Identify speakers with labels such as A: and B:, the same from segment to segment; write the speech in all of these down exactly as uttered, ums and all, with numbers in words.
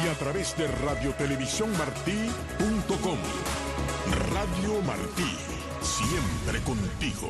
A: y a través de radio televisión martí punto com. Radio Martí, siempre contigo.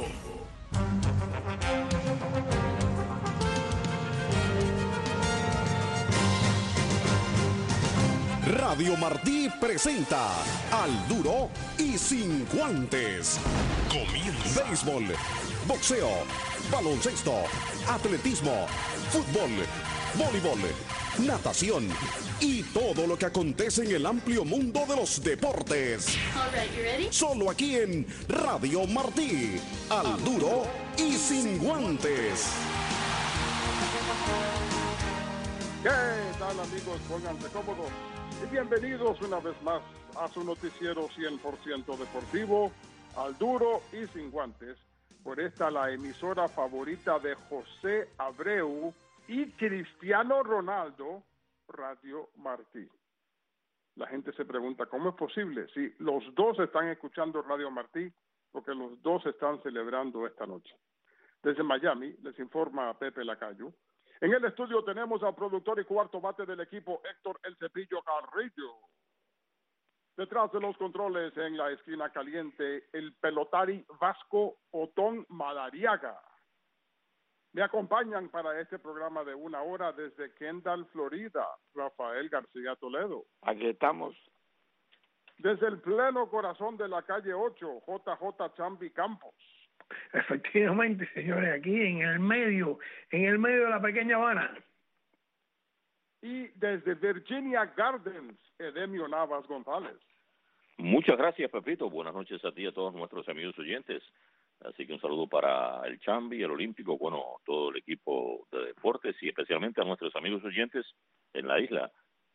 B: Radio Martí presenta Al Duro y Sin Guantes. Comienza. Béisbol, boxeo, baloncesto, atletismo, fútbol, voleibol, natación y todo lo que acontece en el amplio mundo de los deportes.
C: All right, you ready?
B: Solo aquí en Radio Martí. Al Duro y Sin Guantes.
D: ¿Qué tal, amigos? Pónganse cómodos y bienvenidos una vez más a su noticiero cien por ciento deportivo, Al Duro y Sin Guantes, por esta la emisora favorita de José Abreu y Cristiano Ronaldo, Radio Martí. La gente se pregunta, ¿cómo es posible? Si los dos están escuchando Radio Martí, porque los dos están celebrando esta noche. Desde Miami, les informa Pepe Lacayo. En el estudio tenemos al productor y cuarto bate del equipo, Héctor El Cepillo Carrillo. Detrás de los controles, en la esquina caliente, el pelotari Vasco Otón Madariaga. Me acompañan para este programa de una hora desde Kendall, Florida, Rafael García Toledo.
E: Aquí estamos.
D: Desde el pleno corazón de la calle ocho, J J Chambi Campos.
F: Efectivamente, señores, aquí en el medio, en el medio de la pequeña Habana.
D: Y desde Virginia Gardens, Edemio Navas González.
G: Muchas gracias, Pepito. Buenas noches a ti y a todos nuestros amigos oyentes. Así que un saludo para el Chambi, el Olímpico, bueno, todo el equipo de deportes y especialmente a nuestros amigos oyentes en la isla.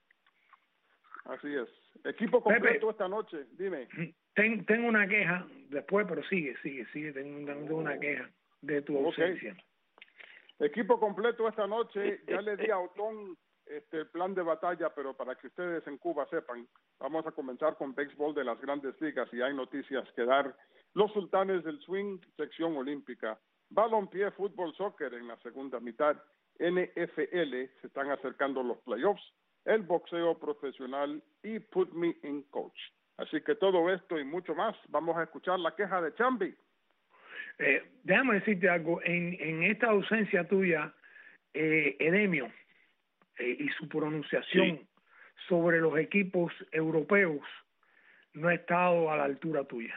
D: Así es. Equipo completo
F: Pepe,
D: esta noche, dime.
F: Ten, tengo una queja después, pero sigue, sigue, sigue. Tengo, tengo una queja de tu ausencia.
D: Okay. Equipo completo esta noche. Ya le di a Otón este el plan de batalla, pero para que ustedes en Cuba sepan, vamos a comenzar con béisbol de las Grandes Ligas y hay noticias que dar. Los Sultanes del Swing, sección olímpica. Balompié, fútbol, soccer en la segunda mitad. N F L, se están acercando los playoffs. El boxeo profesional y Put Me in Coach. Así que todo esto y mucho más, vamos a escuchar la queja de Chambi.
F: Eh, déjame decirte algo, en, en esta ausencia tuya, eh, Edemio, eh, y su pronunciación sí. sobre los equipos europeos no ha estado a la altura tuya.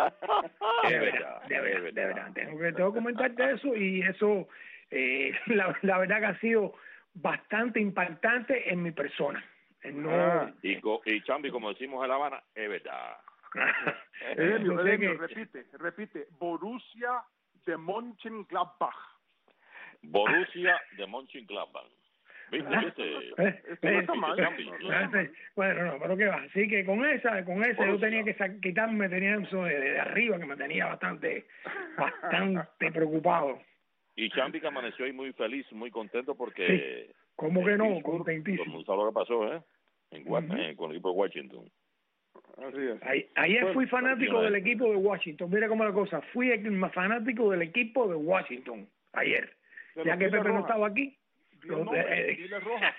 F: De verdad, de verdad, de verdad. Tengo que, tengo que comentarte eso y eso, eh, la, la verdad que ha sido bastante impactante en mi persona. No,
G: ah, y, y Chambi, como decimos en La Habana, es verdad.
D: Edemio, Edemio, repite, repite. Borussia de Mönchengladbach.
G: Borussia de Mönchengladbach. ¿Viste? ¿Viste?
F: Eh,
D: Esto no está mal.
G: Chambi, ¿no?
F: Bueno, no, pero qué va. Así que con esa, con esa yo tenía que sa- quitarme, tenía eso de, de arriba que me tenía bastante, bastante preocupado.
G: Y Chambi que amaneció ahí muy feliz, muy contento porque...
F: Sí. ¿Cómo que no? Contentísimo.
G: Como sabe lo que pasó, ¿eh? En, uh-huh. en, con el equipo de Washington.
D: Así es.
F: Ay, ayer bueno, fui fanático del equipo de Washington. Mira cómo es la cosa. Fui el fanático del equipo de Washington ayer. De ya que Pepe roja. no estaba aquí.
D: Los, no, eh, dile roja,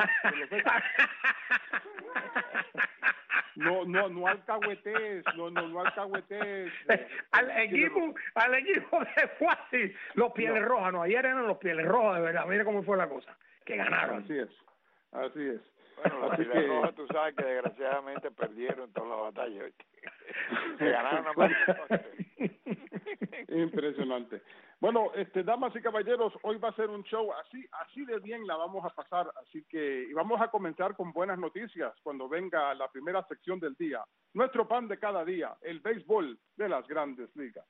D: No, no, no alcahuetes, no, no, no alcahuetes.
F: al equipo, al equipo de Washington, los Pieles no. Rojas, no, ayer eran los Pieles Rojas, de verdad. Mira cómo fue la cosa, que ganaron.
D: Así es, así es.
E: Bueno, los Pieles que... Rojas, tú sabes que desgraciadamente perdieron todas las batallas. Se ganaron a
D: Impresionante. Bueno, este, damas y caballeros, hoy va a ser un show así, así de bien la vamos a pasar, así que y vamos a comenzar con buenas noticias cuando venga la primera sección del día. Nuestro pan de cada día, el béisbol de las Grandes Ligas.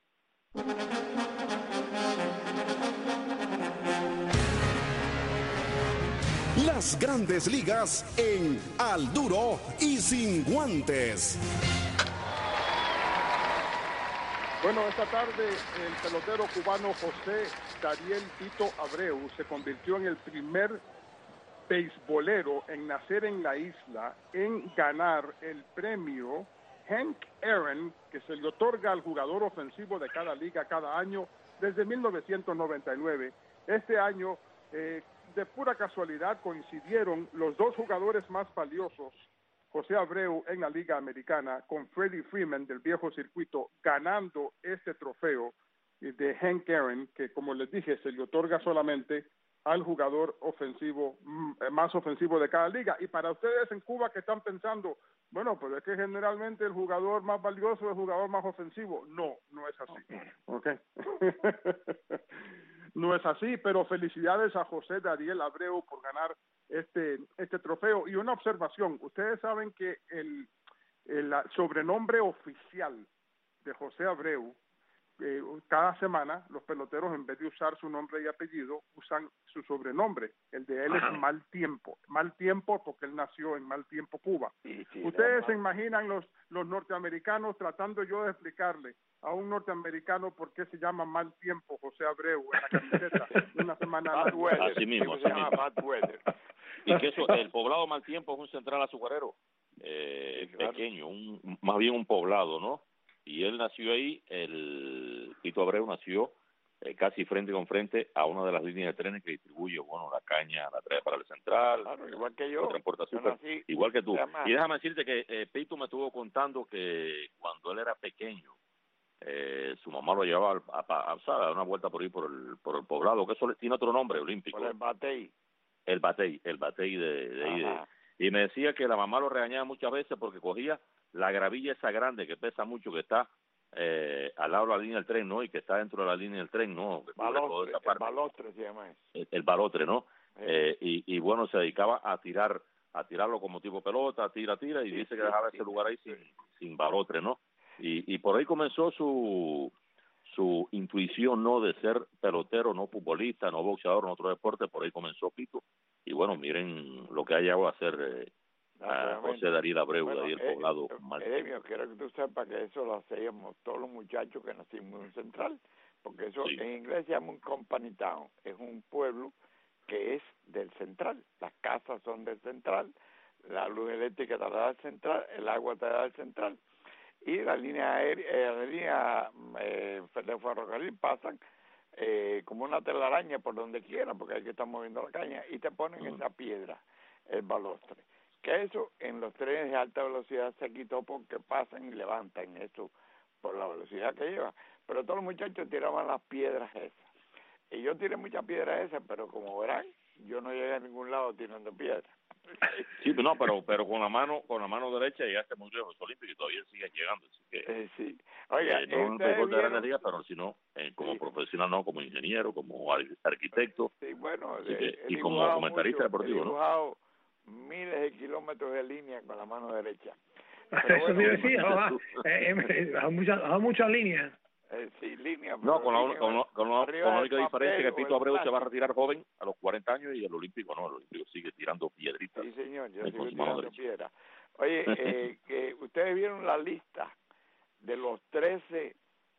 B: Las Grandes Ligas en Al Duro y Sin Guantes.
D: Bueno, esta tarde el pelotero cubano José Dariel Tito Abreu se convirtió en el primer beisbolero en nacer en la isla en ganar el premio Hank Aaron, que se le otorga al jugador ofensivo de cada liga cada año desde mil novecientos noventa y nueve. Este año eh, de pura casualidad coincidieron los dos jugadores más valiosos, José Abreu en la Liga Americana, con Freddie Freeman del viejo circuito, ganando este trofeo de Hank Aaron, que como les dije, se le otorga solamente al jugador ofensivo, más ofensivo de cada liga. Y para ustedes en Cuba que están pensando, bueno, pues es que generalmente el jugador más valioso es el jugador más ofensivo. No, no es así. Okay. No es así, pero felicidades a José Dariel Abreu por ganar este este trofeo. Y una observación, ustedes saben que el, el sobrenombre oficial de José Abreu, eh, cada semana los peloteros en vez de usar su nombre y apellido usan su sobrenombre. El de él Ajá. es Mal Tiempo. Mal Tiempo porque él nació en Mal Tiempo, Cuba. Sí, sí, ustedes se imaginan los, los norteamericanos tratando yo de explicarle a un norteamericano por qué se llama Mal Tiempo José Abreu en la camiseta una semana
G: Bad weather. Así mismo, así mismo. Bad weather. Y que eso, el poblado Mal Tiempo es un central azucarero eh, sí, claro. pequeño, un, más bien un poblado, ¿no? Y él nació ahí, el Pito Abreu nació eh, casi frente con frente a una de las líneas de trenes que distribuye, bueno, la caña, la trae para el central,
E: claro, igual que yo,
G: transporta
E: yo
G: azúcar,
E: nací,
G: igual que tú. Y déjame decirte que eh, Pito me estuvo contando que cuando él era pequeño, eh, su mamá lo llevaba a, a, a, a dar una vuelta por ahí por el, por el poblado, que eso tiene otro nombre olímpico.
E: Por el Batey.
G: El Batey, el Batey de, de ahí. De, y me decía que la mamá lo regañaba muchas veces porque cogía la gravilla esa grande que pesa mucho, que está eh, al lado de la línea del tren, ¿no? Y que está dentro de la línea del tren, ¿no?
E: Balostre, esa parte. El balotre se llama eso.
G: El, el balotre, ¿no? Sí. Eh, y, y bueno, se dedicaba a tirar, a tirarlo como tipo pelota, tira, tira, y sí, dice que sí, dejaba sí, ese lugar ahí sí. sin, sin balotre, ¿no? Y, y por ahí comenzó su su intuición, ¿no? De ser pelotero, no futbolista, no boxeador, no otro deporte, por ahí comenzó Pito. Y bueno, miren lo que ha llegado a hacer eh, a José Dariel Abreu, bueno, de ahí el
E: eh,
G: poblado.
E: Eh, Emio, quiero que tú sepas que eso lo hacíamos todos los muchachos que nacimos en Central, porque eso sí. En inglés se llama un company town, es un pueblo que es del Central, las casas son del Central, la luz eléctrica te la da el Central, el agua te la da el Central, y la línea aérea, eh, la línea eh, de ferrocarril pasan eh, como una telaraña por donde quiera, porque hay que estar moviendo la caña, y te ponen uh-huh. esa piedra, el balostre. Que eso en los trenes de alta velocidad se quitó porque pasan y levantan eso por la velocidad que lleva. Pero todos los muchachos tiraban las piedras esas. Y yo tiré muchas piedras esas, pero como verán, yo no llegué a ningún lado tirando piedras.
G: Sí, no, pero pero con la mano con la mano derecha llegaste muy lejos olímpico y todavía sigues llegando. Así que,
E: eh, sí. Oiga,
G: eh, no me importa grandes ligas, pero si no, eh, como sí. profesional, no, como ingeniero, como arquitecto.
E: Sí, bueno,
G: de, que, y como comentarista
E: mucho,
G: deportivo, ¿no?
E: Miles de kilómetros de línea con la mano derecha.
F: Pero eso bueno, sí decía, a muchas a muchas líneas.
E: Eh, sí, línea.
G: No, con la, con, la, con, la, con la única diferencia que Pito Abreu se va a retirar joven a los cuarenta años y el olímpico no, el olímpico sigue tirando piedritas.
E: Sí, señor, yo sigo tirando piedras. Oye, eh, que ustedes vieron la lista de los trece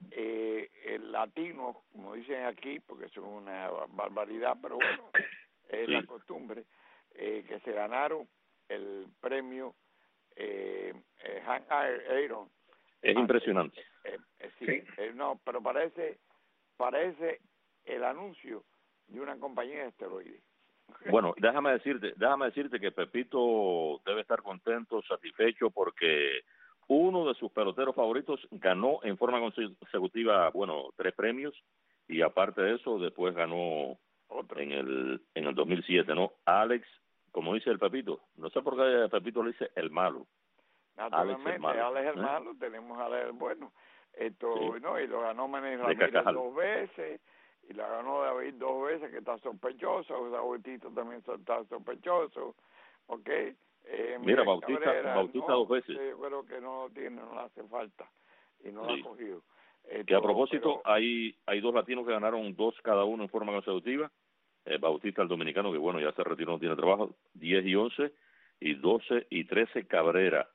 E: eh, latinos, como dicen aquí, porque son una barbaridad, pero bueno, es sí. la costumbre. Eh, que se ganaron el premio eh, eh, Hank Aaron.
G: Es impresionante.
E: Eh, eh, sí, sí. Eh, no, pero parece parece el anuncio de una compañía de esteroides.
G: Bueno, déjame decirte, déjame decirte que Pepito debe estar contento, satisfecho, porque uno de sus peloteros favoritos ganó en forma consecutiva, bueno, tres premios, y aparte de eso, después ganó Otro. en el en el dos mil siete, ¿no? Alex, como dice el Pepito, no sé por qué Pepito le dice el malo.
E: Naturalmente, Alex el malo, Alex el ¿eh? malo, tenemos a Alex el bueno. Esto, sí. no, y lo ganó Manny Ramírez dos veces, y la ganó David dos veces, que está sospechoso, Bautista también está sospechoso, ¿ok? Eh,
G: Mira, Bautista, Cabrera, Bautista
E: no,
G: dos veces.
E: Yo creo que no tiene, no le hace falta, y no sí. la ha cogido. Esto,
G: que a propósito,
E: pero,
G: hay hay dos latinos que ganaron dos cada uno en forma consecutiva. Eh, Bautista, el dominicano, que bueno, ya se retiró, no tiene trabajo, diez y once, y doce y trece Cabrera.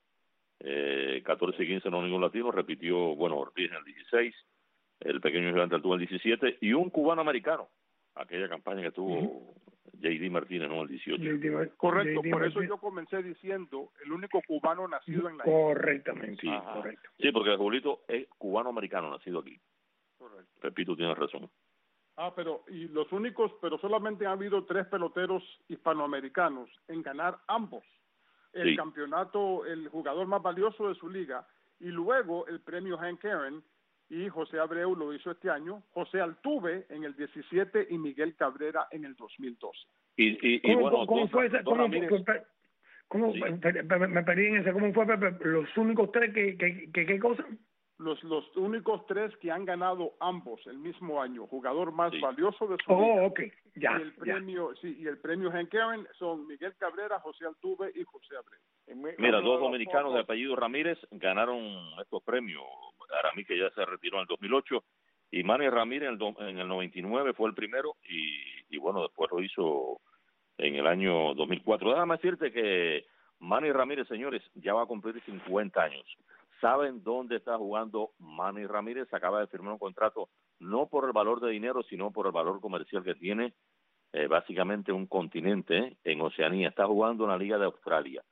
G: Eh, catorce y quince no ningún latino, repitió, bueno, Ortiz en el dieciséis, el pequeño gigante tuvo el diecisiete, y un cubano americano, aquella campaña que tuvo uh-huh. J D Martínez, ¿no? El dieciocho.
D: Correcto, J D por eso yo comencé diciendo, el único cubano nacido en la
F: isla. Correctamente,
G: sí, correcto. Sí, porque Julito es cubano americano, nacido aquí.
D: Correcto.
G: Repito, tiene razón.
D: Ah, pero y los únicos, pero solamente han habido tres peloteros hispanoamericanos en ganar ambos. El
G: Sí.
D: campeonato, el jugador más valioso de su liga, y luego el premio Hank Aaron, y José Abreu lo hizo este año, José Altuve en el diecisiete y Miguel Cabrera en el dos mil doce.
G: Y, y, y
F: ¿Cómo,
G: bueno,
F: cómo
G: dos,
F: fue esa,
G: dos
F: cómo,
G: Ramírez,
F: cómo, cómo-
G: Sí.
F: me, me- me perdí en ese, cómo fue, Pepe? Los únicos tres que, que, que ¿qué cosa?
D: Los, los únicos tres que han ganado ambos el mismo año, jugador más
G: Sí.
D: valioso de su
F: Oh,
D: liga.
F: ok, ya,
D: y el
F: ya.
D: premio, sí, y el premio Hank Aaron son Miguel Cabrera, José Altuve y José Abreu.
E: Y muy-
G: mira,
E: uno
G: dos
E: de los
G: dominicanos
E: pocos-
G: de apellido Ramírez ganaron estos premios. Aramí, que ya se retiró en el dos mil ocho, y Manny Ramírez en el, do- en el noventa y nueve fue el primero, y, y bueno, después lo hizo en el año dos mil cuatro. Déjame decirte que Manny Ramírez, señores, ya va a cumplir cincuenta años. ¿Saben dónde está jugando Manny Ramírez? Acaba de firmar un contrato no por el valor de dinero, sino por el valor comercial que tiene, eh, básicamente un continente, ¿eh? En Oceanía. Está jugando en la Liga de Australia.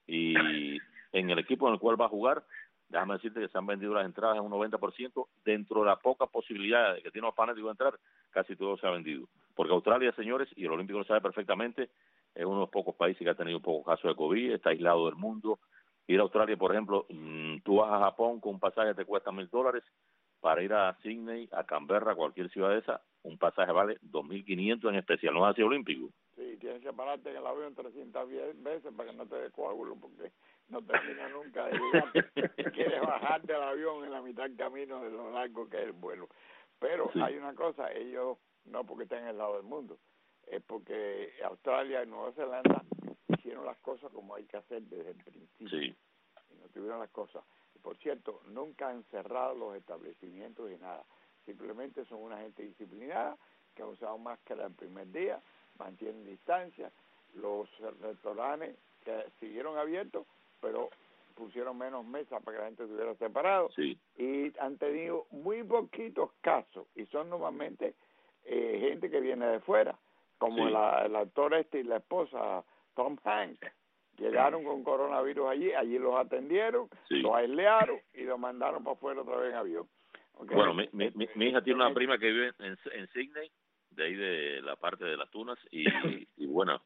G: Y en el equipo en el cual va a jugar, déjame decirte que se han vendido las entradas en un noventa por ciento. Dentro de la poca posibilidad de que tiene los fanáticos de entrar, casi todo se ha vendido. Porque Australia, señores, y el Olímpico lo sabe perfectamente, es uno de los pocos países que ha tenido un poco caso de COVID, está aislado del mundo. Ir a Australia, por ejemplo, mmm, tú vas a Japón con un pasaje te cuesta mil dólares. Para ir a Sydney, a Canberra, cualquier ciudad de esa, un pasaje vale dos mil quinientos en especial, no es así olímpico.
E: Sí, tienes que pararte en el avión trescientas veces para que no te dé coágulo, porque no termina nunca de llegar. Quieres bajarte del avión en la mitad del camino de lo largo que es el vuelo. Pero
G: Sí.
E: hay una cosa, ellos, no porque estén en el lado del mundo, es porque Australia y Nueva Zelanda hicieron las cosas como hay que hacer desde el principio.
G: Sí.
E: Y no tuvieron las cosas. Y por cierto, nunca han cerrado los establecimientos y nada. Simplemente son una gente disciplinada que ha usado máscara el primer día, mantienen distancia. Los restaurantes que siguieron abiertos, pero pusieron menos mesas para que la gente estuviera separado.
G: Sí.
E: Y han tenido muy poquitos casos, y son normalmente eh, gente que viene de fuera, como
G: Sí.
E: la, el actor este y la esposa, Tom Hanks. Llegaron con coronavirus allí, allí los atendieron,
G: Sí.
E: los aislaron y los mandaron para afuera otra vez en avión. Okay.
G: Bueno, mi, mi,
E: Este,
G: mi, mi hija tiene una
E: este,
G: prima que vive en, en Sydney, de ahí de la parte de las Tunas, y, y bueno,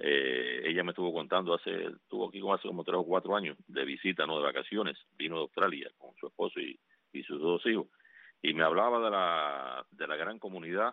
G: eh, ella me estuvo contando, hace estuvo aquí como hace como tres o cuatro años, de visita, no de vacaciones, vino de Australia con su esposo y, y sus dos hijos, y me hablaba de la, de la gran comunidad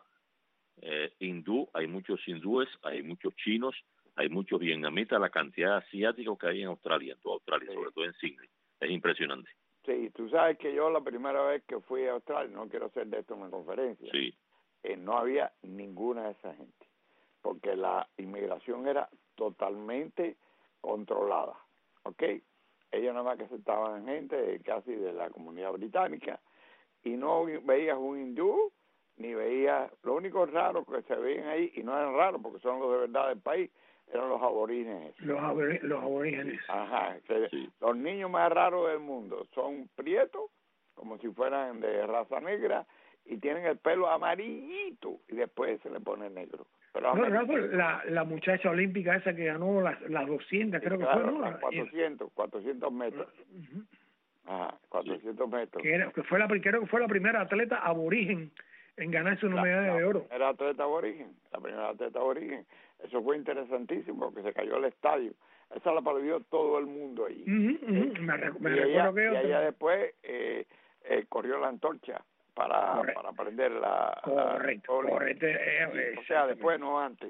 G: eh, hindú, hay muchos hindúes, hay muchos chinos, hay muchos vietnamitas, la cantidad de asiáticos que hay en Australia, en toda Australia,
E: Sí.
G: sobre todo en Sydney, es impresionante.
E: Sí, tú sabes que yo la primera vez que fui a Australia, no quiero hacer de esto una conferencia,
G: Sí,
E: eh, no había ninguna de esa gente, porque la inmigración era totalmente controlada, ¿ok? Ellos nada más que aceptaban gente casi de la comunidad británica, y no veías un hindú, ni veías, lo único raro que se veían ahí, y no eran raros porque son los de verdad del país, eran los aborígenes.
F: Los, abori- los aborígenes.
E: Ajá, que
G: Sí.
E: los niños más raros del mundo son prietos, como si fueran de raza negra, y tienen el pelo amarillito, y después se le pone negro. Pero
F: No, no,
E: amarillito.
F: pues, la, la muchacha olímpica esa que ganó las, las doscientas, creo que
E: Claro,
F: fue, ¿no?
E: las cuatrocientos, cuatrocientos metros.
F: Ujú.
E: Ajá, cuatrocientos metros.
F: Que, era, que fue la, creo que fue la primera atleta aborigen en ganarse una
E: La-
F: medalla
E: la
F: de oro.
E: primera atleta aborigen, la primera atleta aborigen. Eso fue interesantísimo, porque se cayó el estadio. Esa la perdió todo el mundo allí.
F: Ujú, ujú. Me, re- me
E: y ella,
F: recuerdo que
E: y
F: otra-
E: ella después eh, eh, corrió la antorcha para,
F: Correcto.
E: para prender la...
F: Correcto,
E: la-
F: correcto. eh,
E: Sí,
F: eh,
E: o sea, después, no antes.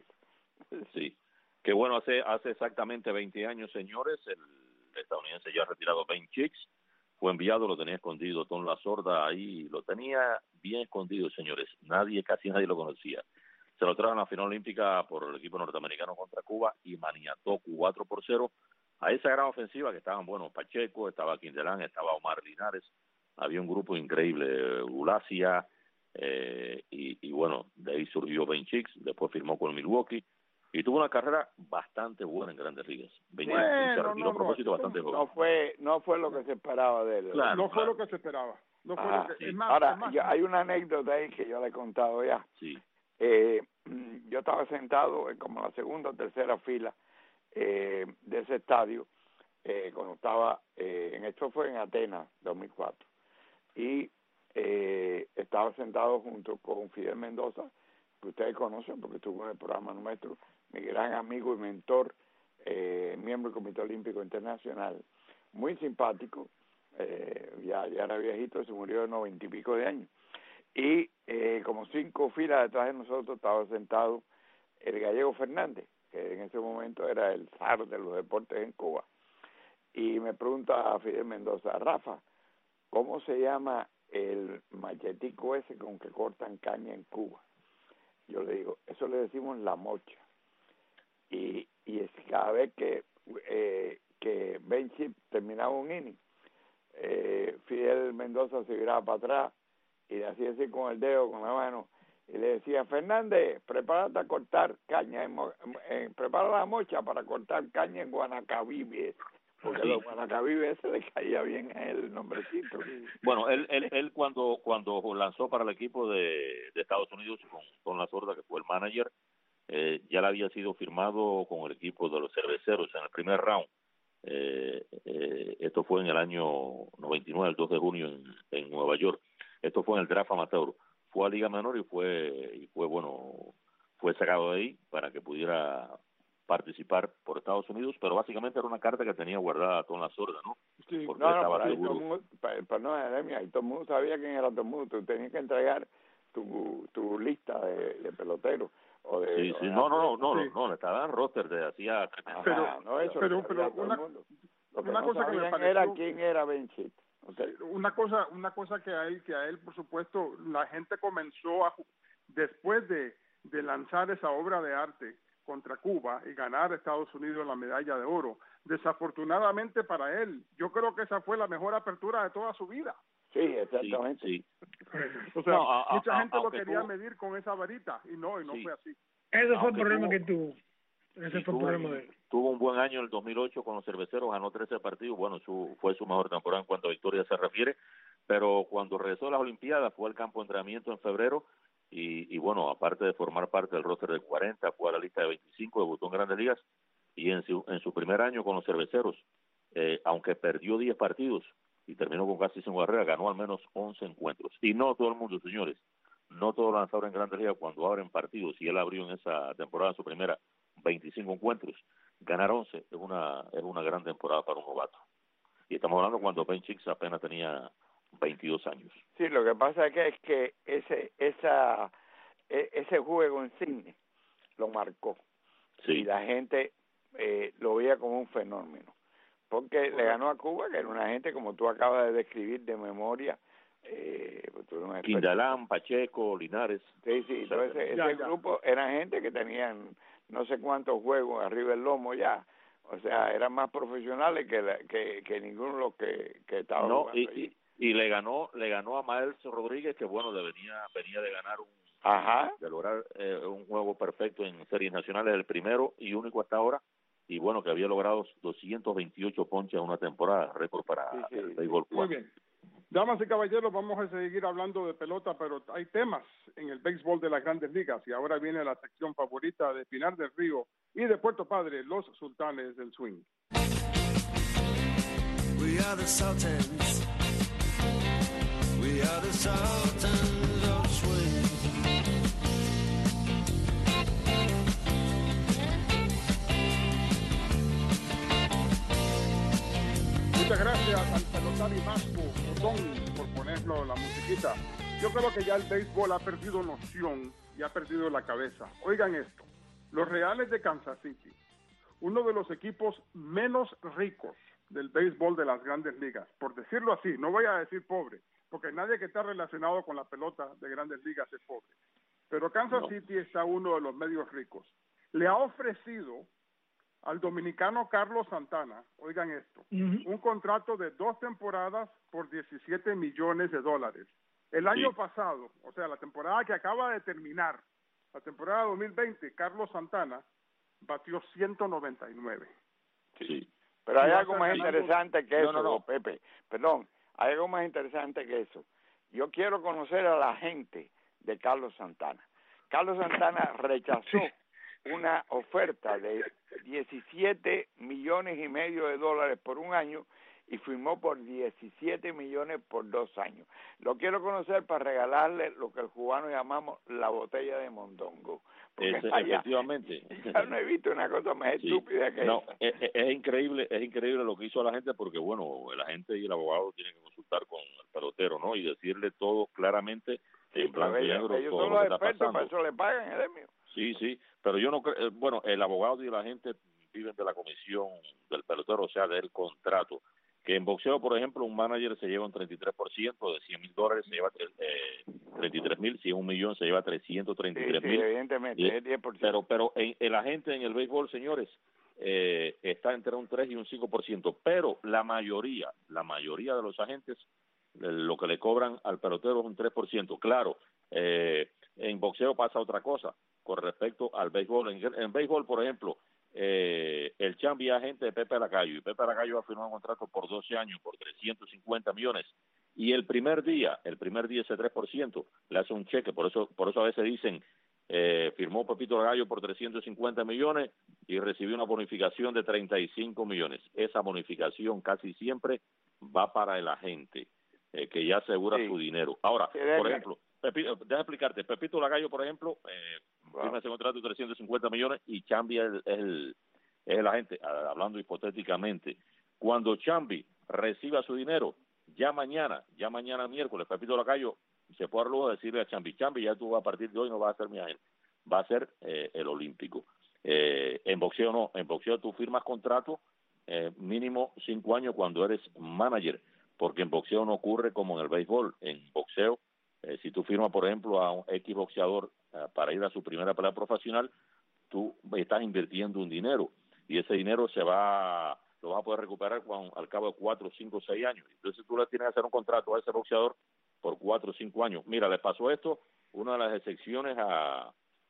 G: sí. Que bueno, hace hace exactamente veinte años, señores, el estadounidense ya retirado Ben Chicks fue enviado, lo tenía escondido Tom La Sorda ahí, lo tenía bien escondido, señores. Nadie, casi nadie lo conocía. Se lo trajo a la final olímpica por el equipo norteamericano contra Cuba y maniató cuatro por cero a esa gran ofensiva que estaban, bueno, Pacheco, estaba Quindelán, estaba Omar Linares, había un grupo increíble, Ulacia, eh, y, y bueno, de ahí surgió Ben Chicks, después firmó con Milwaukee, y tuvo una carrera bastante buena en Grandes Ligas. Ben Chicks se
E: Bueno,
G: retiró a
E: no,
G: propósito
E: no,
G: bastante joven.
E: no fue, no fue lo que se esperaba de él.
G: Claro,
D: no fue
G: claro.
D: lo que se esperaba. No fue
E: Ajá,
D: lo que,
G: sí.
D: es más,
E: Ahora,
D: es más,
E: yo- hay una anécdota ahí que yo le he contado ya.
G: Sí,
E: Eh, yo estaba sentado en como la segunda o tercera fila eh, de ese estadio eh, cuando estaba, eh, en esto fue en Atenas, dos mil cuatro, y eh, estaba sentado junto con Fidel Mendoza que ustedes conocen porque estuvo en el programa nuestro, mi gran amigo y mentor, eh, miembro del Comité Olímpico Internacional, muy simpático, eh, ya, ya era viejito, se murió de noventa y pico de años. Y eh, como cinco filas detrás de nosotros estaba sentado el gallego Fernández, que en ese momento era el zar de los deportes en Cuba. Y me pregunta a Fidel Mendoza, Rafa, ¿cómo se llama el machetico ese con que cortan caña en Cuba? Yo le digo, eso le decimos la mocha. Y, y es cada vez que, eh, que Ben Chip terminaba un inning, eh, Fidel Mendoza se viraba para atrás y le hacía así con el dedo, con la mano, y le decía, Fernández, prepárate a cortar caña, en, eh, prepara la mocha para cortar caña en Guanacavive, porque sí. Los Guanacavive se le caía bien a él el nombrecito.
G: Bueno, él él, él cuando cuando lanzó para el equipo de, de Estados Unidos con, con la Sorda, que fue el manager, eh, ya le había sido firmado con el equipo de los Cerveceros en el primer round. Eh, eh, esto fue en el año noventa y nueve, el dos de junio en, en Nueva York. Esto fue en el draft amateur. Fue a Liga Menor y fue y fue bueno fue sacado de ahí para que pudiera participar por Estados Unidos, pero básicamente era una carta que tenía guardada con la Sorda, ¿no?
E: Sí,
G: porque
E: no, no,
G: estaba
E: para
G: seguro.
E: ahí todo el mundo, para, para no Jeremia, ahí todo el mundo sabía quién era todo el mundo. Tú tenías que entregar tu, tu lista de, de peloteros. O de,
G: sí,
E: o
G: sí,
E: de
G: no, no, no,
D: sí.
G: no, no, le estaban roster de hacía
E: Ajá,
D: pero,
E: no, eso
D: pero,
E: lo
D: pero
E: sabía todo
D: una,
E: el mundo. Lo que
D: una
E: no
D: cosa que me
E: sabían
D: pareció,
E: era quién era Ben Chip. Okay.
D: Una cosa, una cosa que a él, que a él, por supuesto, la gente comenzó a, después de, de lanzar esa obra de arte contra Cuba y ganar a Estados Unidos la medalla de oro, desafortunadamente para él, yo creo que esa fue la mejor apertura de toda su vida.
E: Sí, exactamente.
G: Sí, sí.
D: O sea,
G: No, a,
D: mucha
G: a,
D: gente lo quería
G: tuvo,
D: medir con esa varita y no, y no
G: sí.
D: fue así.
F: Ese fue el problema
G: tuvo,
F: que tuvo. Ese
G: sí,
F: fue el
G: tuvo,
F: problema de él.
G: Tuvo un buen año en el dos mil ocho con los Cerveceros, ganó trece partidos, bueno, su, fue su mejor temporada en cuanto a victoria se refiere, pero cuando regresó a las Olimpiadas fue al campo de entrenamiento en febrero y, y bueno, aparte de formar parte del roster de cuarenta, fue a la lista de veinticinco, debutó en Grandes Ligas y en su, en su primer año con los Cerveceros, eh, aunque perdió diez partidos y terminó con casi cinco carreras, ganó al menos once encuentros. Y no todo el mundo, señores, no todos los lanzadores en Grandes Ligas cuando abren partidos, y él abrió en esa temporada su primera veinticinco encuentros, ganar once es una es una gran temporada para un novato. Y estamos hablando cuando Ben Chicks apenas tenía veintidós años.
E: Sí, lo que pasa es que es que ese esa e, ese juego en Sydney lo marcó.
G: Sí.
E: Y la gente eh, lo veía como un fenómeno. Porque Correcto. Le ganó a Cuba, que era una gente, como tú acabas de describir de memoria, eh,
G: Quindalán, Pacheco, Linares.
E: Sí, sí, entonces ese,
D: ya,
E: ese
D: ya.
E: grupo era gente que tenían no sé cuántos juegos arriba del lomo ya. O sea, eran más profesionales que la, que, que ninguno de los que, que estaba
G: no,
E: jugando
G: y,
E: allí.
G: Y, y le ganó le ganó a Maels Rodríguez, que bueno, le venía, venía de ganar un
E: Ajá.
G: de lograr eh, un juego perfecto en series nacionales, el primero y único hasta ahora, y bueno, que había logrado doscientos veintiocho ponches en una temporada, récord para
E: sí, sí,
G: el béisbol.
D: Muy bien. Damas y caballeros, vamos a seguir hablando de pelota, pero hay temas en el béisbol de las Grandes Ligas y ahora viene la sección favorita de Pinar del Río y de Puerto Padre, los Sultanes del Swing.
C: We are the Sultans. We are the Sultans of Swing.
D: Muchas gracias al pelotari Masco Botón por ponerlo la musiquita. Yo creo que ya el béisbol ha perdido noción y ha perdido la cabeza. Oigan esto, los Reales de Kansas City, uno de los equipos menos ricos del béisbol de las Grandes Ligas, por decirlo así, no voy a decir pobre, porque nadie que está relacionado con la pelota de Grandes Ligas es pobre, pero Kansas no. City está uno de los medios ricos. Le ha ofrecido al dominicano Carlos Santana, oigan esto, uh-huh. un contrato de dos temporadas por diecisiete millones de dólares. El año sí. pasado, o sea, la temporada que acaba de terminar, la temporada dos mil veinte, Carlos Santana batió ciento noventa y nueve.
E: Sí. Pero hay algo más ganando... interesante que
G: no,
E: eso,
G: no, no.
E: Pepe. Perdón, hay algo más interesante que eso. Yo quiero conocer a la gente de Carlos Santana. Carlos Santana rechazó sí. una oferta de diecisiete millones y medio de dólares por un año y firmó por diecisiete millones por dos años. Lo quiero conocer para regalarle lo que el cubano llamamos la botella de mondongo.
G: Es,
E: allá,
G: efectivamente.
E: Ya no he visto una cosa más sí. estúpida que
G: no,
E: eso.
G: Es, es increíble, es increíble lo que hizo la gente porque, bueno, el agente y el abogado tienen que consultar con el pelotero, ¿no? Y decirle todo claramente
E: sí,
G: en blanco y negro.
E: Ellos
G: todo
E: son
G: lo
E: los
G: que está
E: expertos,
G: pasando.
E: para eso le pagan, Edemio.
G: Sí, sí, pero yo no creo, bueno, el abogado y la gente viven de la comisión del pelotero, o sea, del contrato. Que en boxeo, por ejemplo, un manager se lleva un treinta y tres por ciento, de cien mil dólares se lleva eh, treinta y tres mil, si es un millón se lleva trescientos treinta y tres mil.
E: Sí, sí, evidentemente, y, es diez por ciento.
G: Pero, pero en, el agente en el béisbol, señores, eh, está entre un tres y un cinco por ciento, pero la mayoría, la mayoría de los agentes, lo que le cobran al pelotero es un tres por ciento. Claro, eh, en boxeo pasa otra cosa con respecto al béisbol. En, en béisbol, por ejemplo, eh, el Chambi es agente de Pepe Lacayo, y Pepe Lacayo ha firmado un contrato por doce años, por trescientos cincuenta millones, y el primer día, el primer día ese tres por ciento le hace un cheque, por eso por eso a veces dicen, eh, firmó Pepito Lacayo por trescientos cincuenta millones y recibió una bonificación de treinta y cinco millones. Esa bonificación casi siempre va para el agente, eh, que ya asegura sí. su dinero. Ahora, sí, por ejemplo, Pepito, déjame explicarte, Pepito Lacayo, por ejemplo, eh, wow. firma ese contrato de trescientos cincuenta millones y Chambi es el, es el, es el agente, hablando hipotéticamente. Cuando Chambi reciba su dinero, ya mañana, ya mañana miércoles, Pepito Lacayo se puede luego decirle a Chambi, Chambi, ya tú a partir de hoy no vas a ser mi agente, va a ser eh, el olímpico. Eh, en boxeo no, en boxeo tú firmas contrato eh, mínimo cinco años cuando eres manager, porque en boxeo no ocurre como en el béisbol. En boxeo, eh, si tú firmas, por ejemplo, a un X boxeador eh, para ir a su primera pelea profesional, tú estás invirtiendo un dinero y ese dinero se va, lo vas a poder recuperar cuando, al cabo de cuatro, cinco, seis años. Entonces tú le tienes que hacer un contrato a ese boxeador por cuatro o cinco años. Mira, le pasó esto, una de las excepciones a,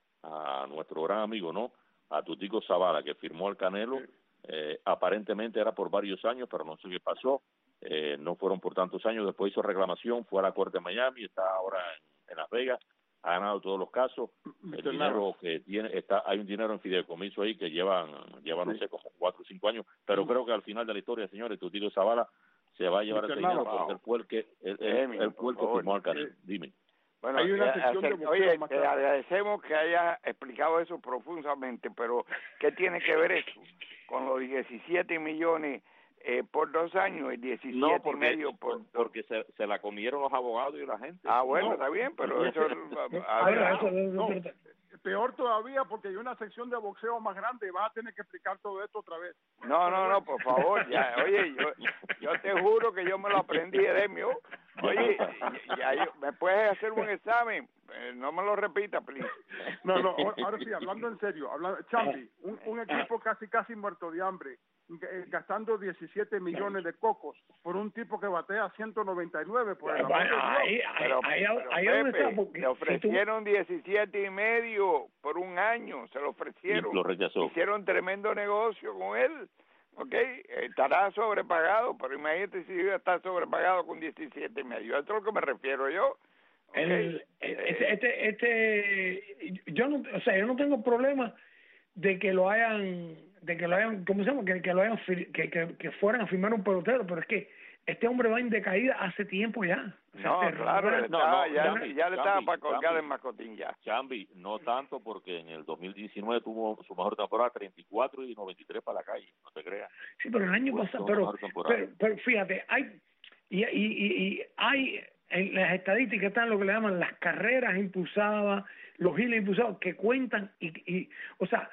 G: a nuestro gran amigo, ¿no? A Tutico Zavala, que firmó el Canelo, eh, aparentemente era por varios años, pero no sé qué pasó. Eh, no fueron por tantos años, después hizo reclamación, fue a la corte de Miami, está ahora en, en Las Vegas, ha ganado todos los casos. El dinero que tiene, está, hay un dinero en fideicomiso ahí que llevan, llevan no sé, como cuatro o cinco años, pero sí. creo que al final de la historia, señores, Tutico Zavala se va a llevar ese dinero porque él fue el que, él, él, él fue el que firmó el Canelo. Dime.
E: Bueno, hay una sección de boxeo. Oye, te agradecemos que haya explicado eso profundamente, pero ¿qué tiene que ver eso con los diecisiete millones eh, por dos años y diecisiete
G: no, porque,
E: y medio por dos?
G: Porque se, se la comieron los abogados y la gente.
E: Ah, bueno, no. está bien, pero eso... a ver,
D: eso no, peor todavía, porque hay una sección de boxeo más grande y vas a tener que explicar todo esto otra vez.
E: No, no, no, por favor, ya, oye, yo, yo te juro que yo me lo aprendí, Edemio. Oye, ya, yo, ¿me puedes hacer un examen? Eh, no me lo repita, please.
D: No, no, ahora sí, hablando en serio, hablando, Chambi, un, un equipo casi casi muerto de hambre, gastando diecisiete millones de cocos por un tipo que batea ciento noventa y nueve por el
F: bueno, ahí,
E: pero,
F: ahí,
E: pero,
F: ahí,
E: pero
F: ahí
E: Pepe,
F: está, porque
E: le ofrecieron si tú... diecisiete y medio por un año, se lo ofrecieron,
G: y lo rechazó.
E: Hicieron tremendo negocio con él, ok, estará sobrepagado, pero imagínate si iba a estar sobrepagado con diecisiete y medio, a eso es lo que me refiero yo. Okay.
F: El, este, este, este, yo no, o sea, yo no tengo problema de que lo hayan, de que lo hayan, ¿cómo se llama? Que, que lo hayan, que, que, que fueran a firmar un pelotero, pero es que este hombre va en decaída hace tiempo ya. O sea,
E: no,
F: este,
E: claro,
F: no,
E: estaba,
G: no,
E: ya,
G: Chambi,
E: ya le estaba
G: Chambi,
E: para colgar
G: Chambi.
E: el mascotín ya.
G: Chambi, no tanto porque en el dos mil diecinueve tuvo su mejor temporada, treinta y cuatro y noventa y tres para la calle, no te creas.
F: Sí, pero el año
G: Fue
F: pasado, pero, pero, pero fíjate, hay, y, y, y, y hay... en las estadísticas están lo que le llaman las carreras impulsadas, los giles impulsados que cuentan y, y o sea,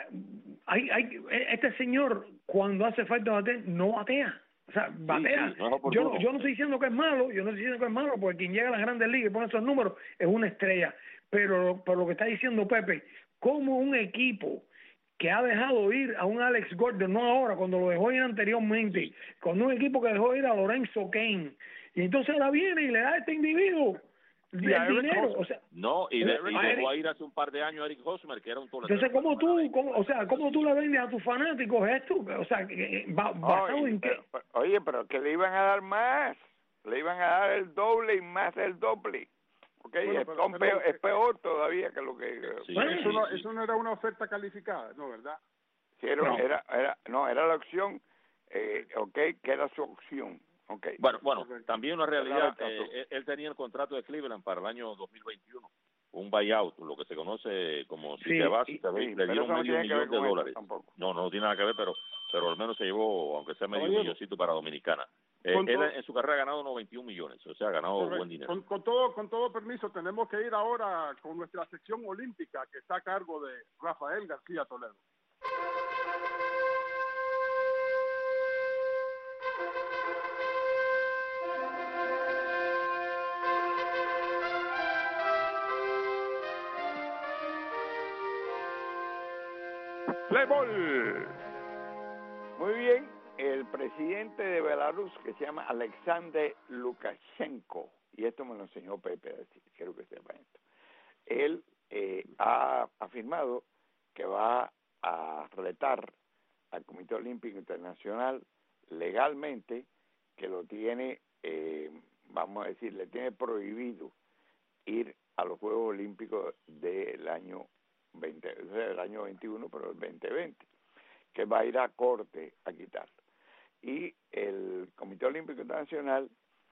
F: hay, hay este señor cuando hace falta bater no batea, o sea, batea.
G: Sí, sí, no
F: yo, yo no estoy diciendo que es malo, yo no estoy diciendo que es malo, porque quien llega a las grandes ligas y pone esos números es una estrella, pero por lo que está diciendo Pepe, como un equipo que ha dejado ir a un Alex Gordon, no ahora, cuando lo dejó ir anteriormente, con un equipo que dejó ir a Lorenzo Kane, y entonces ahora viene y le da a este individuo el dinero, o sea,
G: no, y, de, y dejó a ir hace un par de años a Eric Hosmer, que era un toletero.
F: Entonces, ¿cómo tú, cómo, o sea, cómo tú le vendes a tus fanáticos esto? O sea, ¿basado
E: oye,
F: en qué?
E: Pero, oye, pero que le iban a dar más, le iban a dar el doble y más el doble. Okay, bueno, pero, es, peor, es peor todavía que lo que...
D: Sí, bueno, eso, no, eso no era una oferta calificada, ¿no, verdad?
E: Sí, era,
F: no.
E: Era, era, no, era la opción eh, ok, que era su opción. Okay.
G: Bueno, bueno, también una realidad,
E: Claro,
G: eh, él tenía el contrato de Cleveland para el año dos mil veintiuno, un buyout, lo que se conoce como si
F: Sí,
G: te vas,
F: y-
G: te ves,
E: sí,
G: le
E: pero
G: dieron
E: eso no
G: medio
E: tiene que ver
G: millón de
E: con esto
G: dólares.
E: tampoco.
G: No, no tiene nada que ver, pero pero al menos se llevó, aunque sea medio
D: Caballero.
G: milloncito para Dominicana. Eh,
D: Con
G: él
D: todo-
G: en su carrera ha ganado unos veintiún millones, o sea, ha ganado
D: Correcto.
G: buen dinero.
D: Con, con todo con todo permiso, tenemos que ir ahora con nuestra sección olímpica que está a cargo de Rafael García Toledo.
E: Play ball. Muy bien, el presidente de Belarus, que se llama Alexander Lukashenko, y esto me lo enseñó Pepe, así, quiero que sepa esto. Él eh, ha afirmado que va a retar al Comité Olímpico Internacional legalmente, que lo tiene, eh, vamos a decir, le tiene prohibido ir a los Juegos Olímpicos del año veinte, o sea, del año veintiuno, pero el veinte veinte, que va a ir a corte a quitarlo. Y el Comité Olímpico Internacional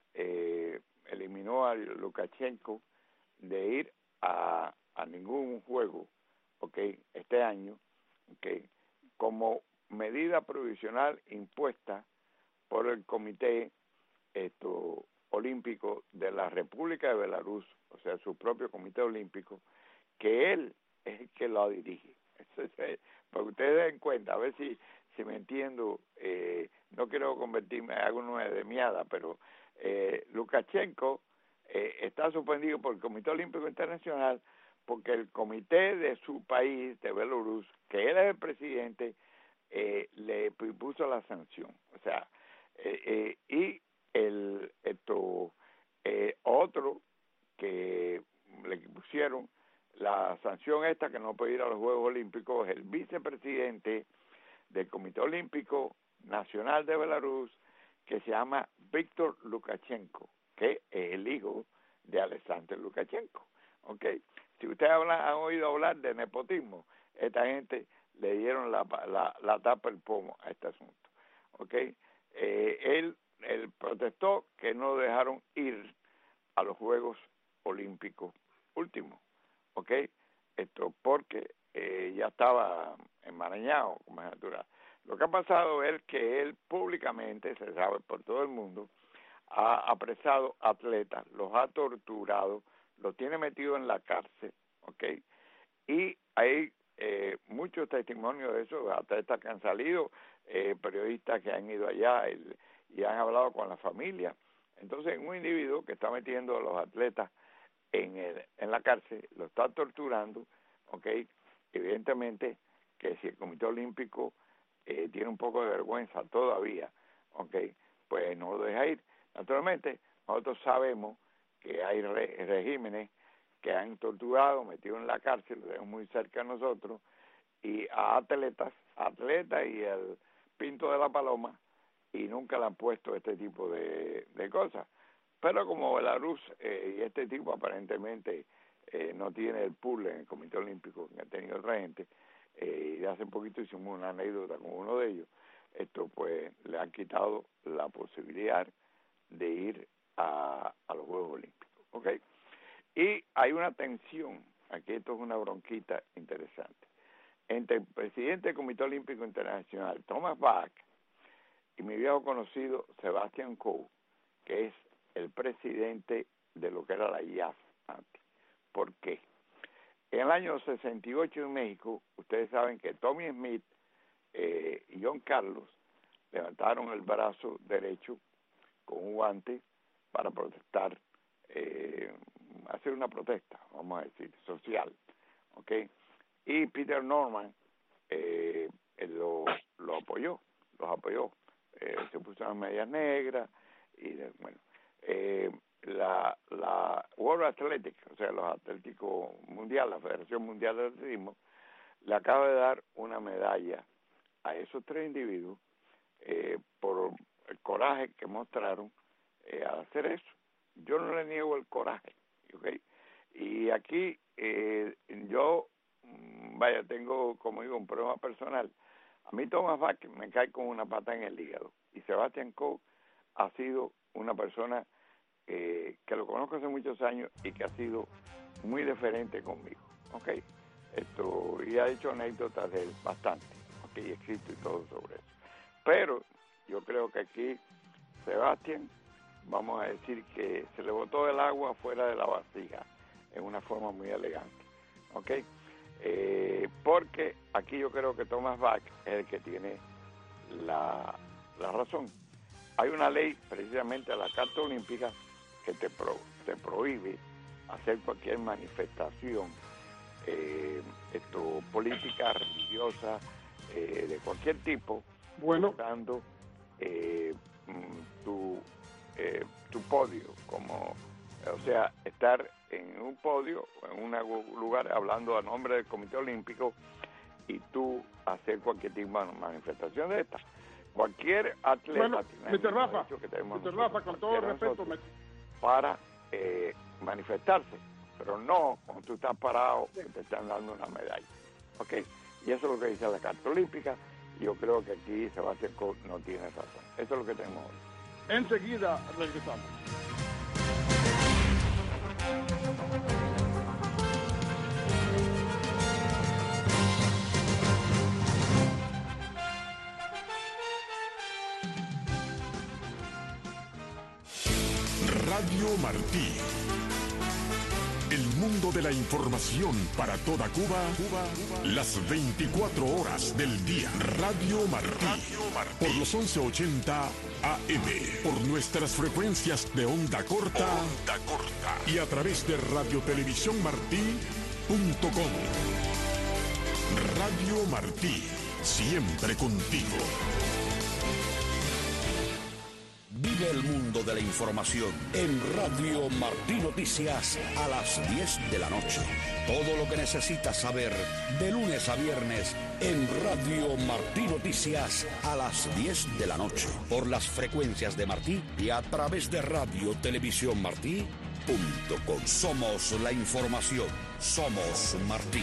E: eh, eliminó a Lukashenko de ir a, a ningún juego, okay, este año, okay, como medida provisional impuesta por el Comité esto, Olímpico de la República de Belarus, o sea, su propio Comité Olímpico, que él es el que lo dirige. Entonces, para que ustedes den cuenta, a ver si, si me entiendo, eh, no quiero convertirme en algo de miada, pero eh, Lukashenko eh, está suspendido por el Comité Olímpico Internacional porque el comité de su país, de Belarus, que él es el presidente, eh, le puso la sanción. O sea, eh, eh, y el esto eh, otro que le pusieron la sanción esta que no puede ir a los Juegos Olímpicos es el vicepresidente del Comité Olímpico Nacional de Belarus, que se llama Víctor Lukashenko, que es el hijo de Alexander Lukashenko. Okay. Si ustedes hablan, han oído hablar de nepotismo, esta gente le dieron la, la, la tapa el pomo a este asunto. Okay. Eh, él, él protestó que no dejaron ir a los Juegos Olímpicos últimos, ¿ok? Esto porque eh, ya estaba enmarañado, como es natural. Lo que ha pasado es que él públicamente, se sabe por todo el mundo, ha apresado atletas, los ha torturado, los tiene metidos en la cárcel, ¿ok? Y hay eh, muchos testimonios de esos atletas que han salido, eh, periodistas que han ido allá el, y han hablado con la familia. Entonces, un individuo que está metiendo a los atletas en el, en la cárcel, lo está torturando, ¿ok? Evidentemente que si el Comité Olímpico eh, tiene un poco de vergüenza todavía, ¿ok? Pues no lo deja ir. Naturalmente, nosotros sabemos que hay re, regímenes que han torturado, metido en la cárcel, lo tenemos muy cerca de nosotros, y a atletas, atletas y el Pinto de la Paloma, y nunca le han puesto este tipo de, de cosas. Pero como Belarus eh, y este tipo aparentemente eh, no tiene el pool en el Comité Olímpico que ha tenido otra gente, eh, y hace poquito hicimos una anécdota con uno de ellos, esto pues le han quitado la posibilidad de ir a, a los Juegos Olímpicos, ¿ok? Y hay una tensión, aquí esto es una bronquita interesante, entre el presidente del Comité Olímpico Internacional, Thomas Bach, y mi viejo conocido Sebastian Coe, que es el presidente de lo que era la I A F antes. ¿Por qué? En el año sesenta y ocho en México, ustedes saben que Tommy Smith eh, y John Carlos levantaron el brazo derecho con un guante para protestar, eh, hacer una protesta, vamos a decir, social, ¿ok? Y Peter Norman eh, lo, lo apoyó, los apoyó, eh, se puso unas medias negras y bueno, eh, la, la World Athletic, o sea, los Atléticos Mundial, la Federación Mundial de Atletismo, le acaba de dar una medalla a esos tres individuos eh, por el coraje que mostraron eh, al hacer eso. Yo no le niego el coraje, ¿okay? Y aquí eh, yo, vaya, tengo, como digo, un problema personal. A mí Thomas Bach me cae con una pata en el hígado. Y Sebastian Coe ha sido una persona eh, que lo conozco hace muchos años y que ha sido muy diferente conmigo. ¿Ok? Esto, y ha hecho anécdotas de él bastante. ¿Ok? Y escrito y todo sobre eso. Pero yo creo que aquí Sebastián, vamos a decir que se le botó el agua fuera de la vasija en una forma muy elegante. ¿Ok? Eh, porque aquí yo creo que Thomas Bach es el que tiene la, la razón. Hay una ley, precisamente la Carta Olímpica, que te, pro, te prohíbe hacer cualquier manifestación eh, esto, política, religiosa, eh, de cualquier tipo,
D: bueno,
E: usando eh, tu, eh, tu podio, como, o sea, estar en un podio o en un lugar hablando a nombre del Comité Olímpico y tú hacer cualquier tipo de manifestación de esta. Cualquier atleta
D: bueno,
E: tiene
D: mister Rafa,
E: que tenemos
D: mister Rafa, con todo respeto, me...
E: para eh, manifestarse, pero no cuando tú estás parado que te están dando una medalla. ¿Ok? Y eso es lo que dice la Carta Olímpica. Y yo creo que aquí Sebastián Coe no tiene razón. Eso es lo que tenemos hoy.
D: Enseguida regresamos.
A: Radio Martí. El mundo de la información para toda Cuba, Cuba, las veinticuatro horas del día. Radio Martí. Radio Martí. Por los once ochenta A M. Por nuestras frecuencias de onda corta. Onda corta. Y a través de radiotelevisión martí punto com. Radio Martí. Siempre contigo.
B: Vive el mundo de la información en Radio Martí Noticias a las diez de la noche. Todo lo que necesitas saber de lunes a viernes en Radio Martí Noticias a las diez de la noche. Por las frecuencias de Martí y a través de radio televisión martí punto com. Somos la información. Somos Martí.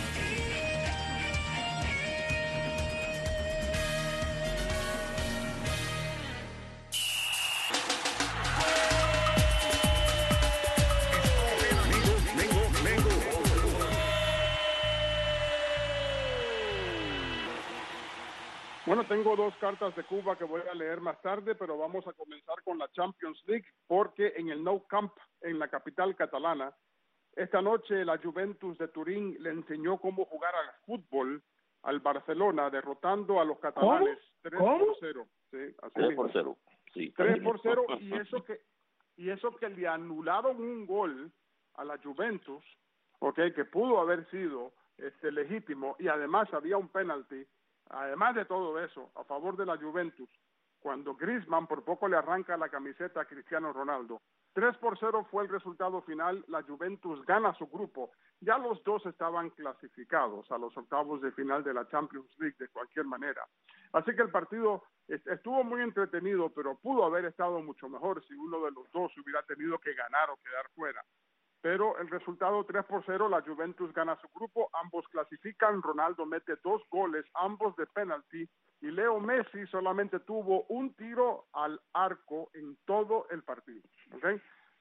D: Bueno, tengo dos cartas de Cuba que voy a leer más tarde, pero vamos a comenzar con la Champions League, porque en el Nou Camp, en la capital catalana, esta noche la Juventus de Turín le enseñó cómo jugar al fútbol al Barcelona, derrotando a los catalanes tres por cero. Sí, así
G: tres
D: mismo.
G: por cero. Sí,
D: tres por cero, y eso que y eso que le anularon un gol a la Juventus, okay, que pudo haber sido este legítimo, y además había un penalti. Además de todo eso, a favor de la Juventus, cuando Griezmann por poco le arranca la camiseta a Cristiano Ronaldo. tres por cero fue el resultado final, la Juventus gana su grupo. Ya los dos estaban clasificados a los octavos de final de la Champions League de cualquier manera. Así que el partido estuvo muy entretenido, pero pudo haber estado mucho mejor si uno de los dos hubiera tenido que ganar o quedar fuera. Pero el resultado tres por cero, la Juventus gana su grupo, ambos clasifican, Ronaldo mete dos goles, ambos de penalti, y Leo Messi solamente tuvo un tiro al arco en todo el partido. ¿Okay?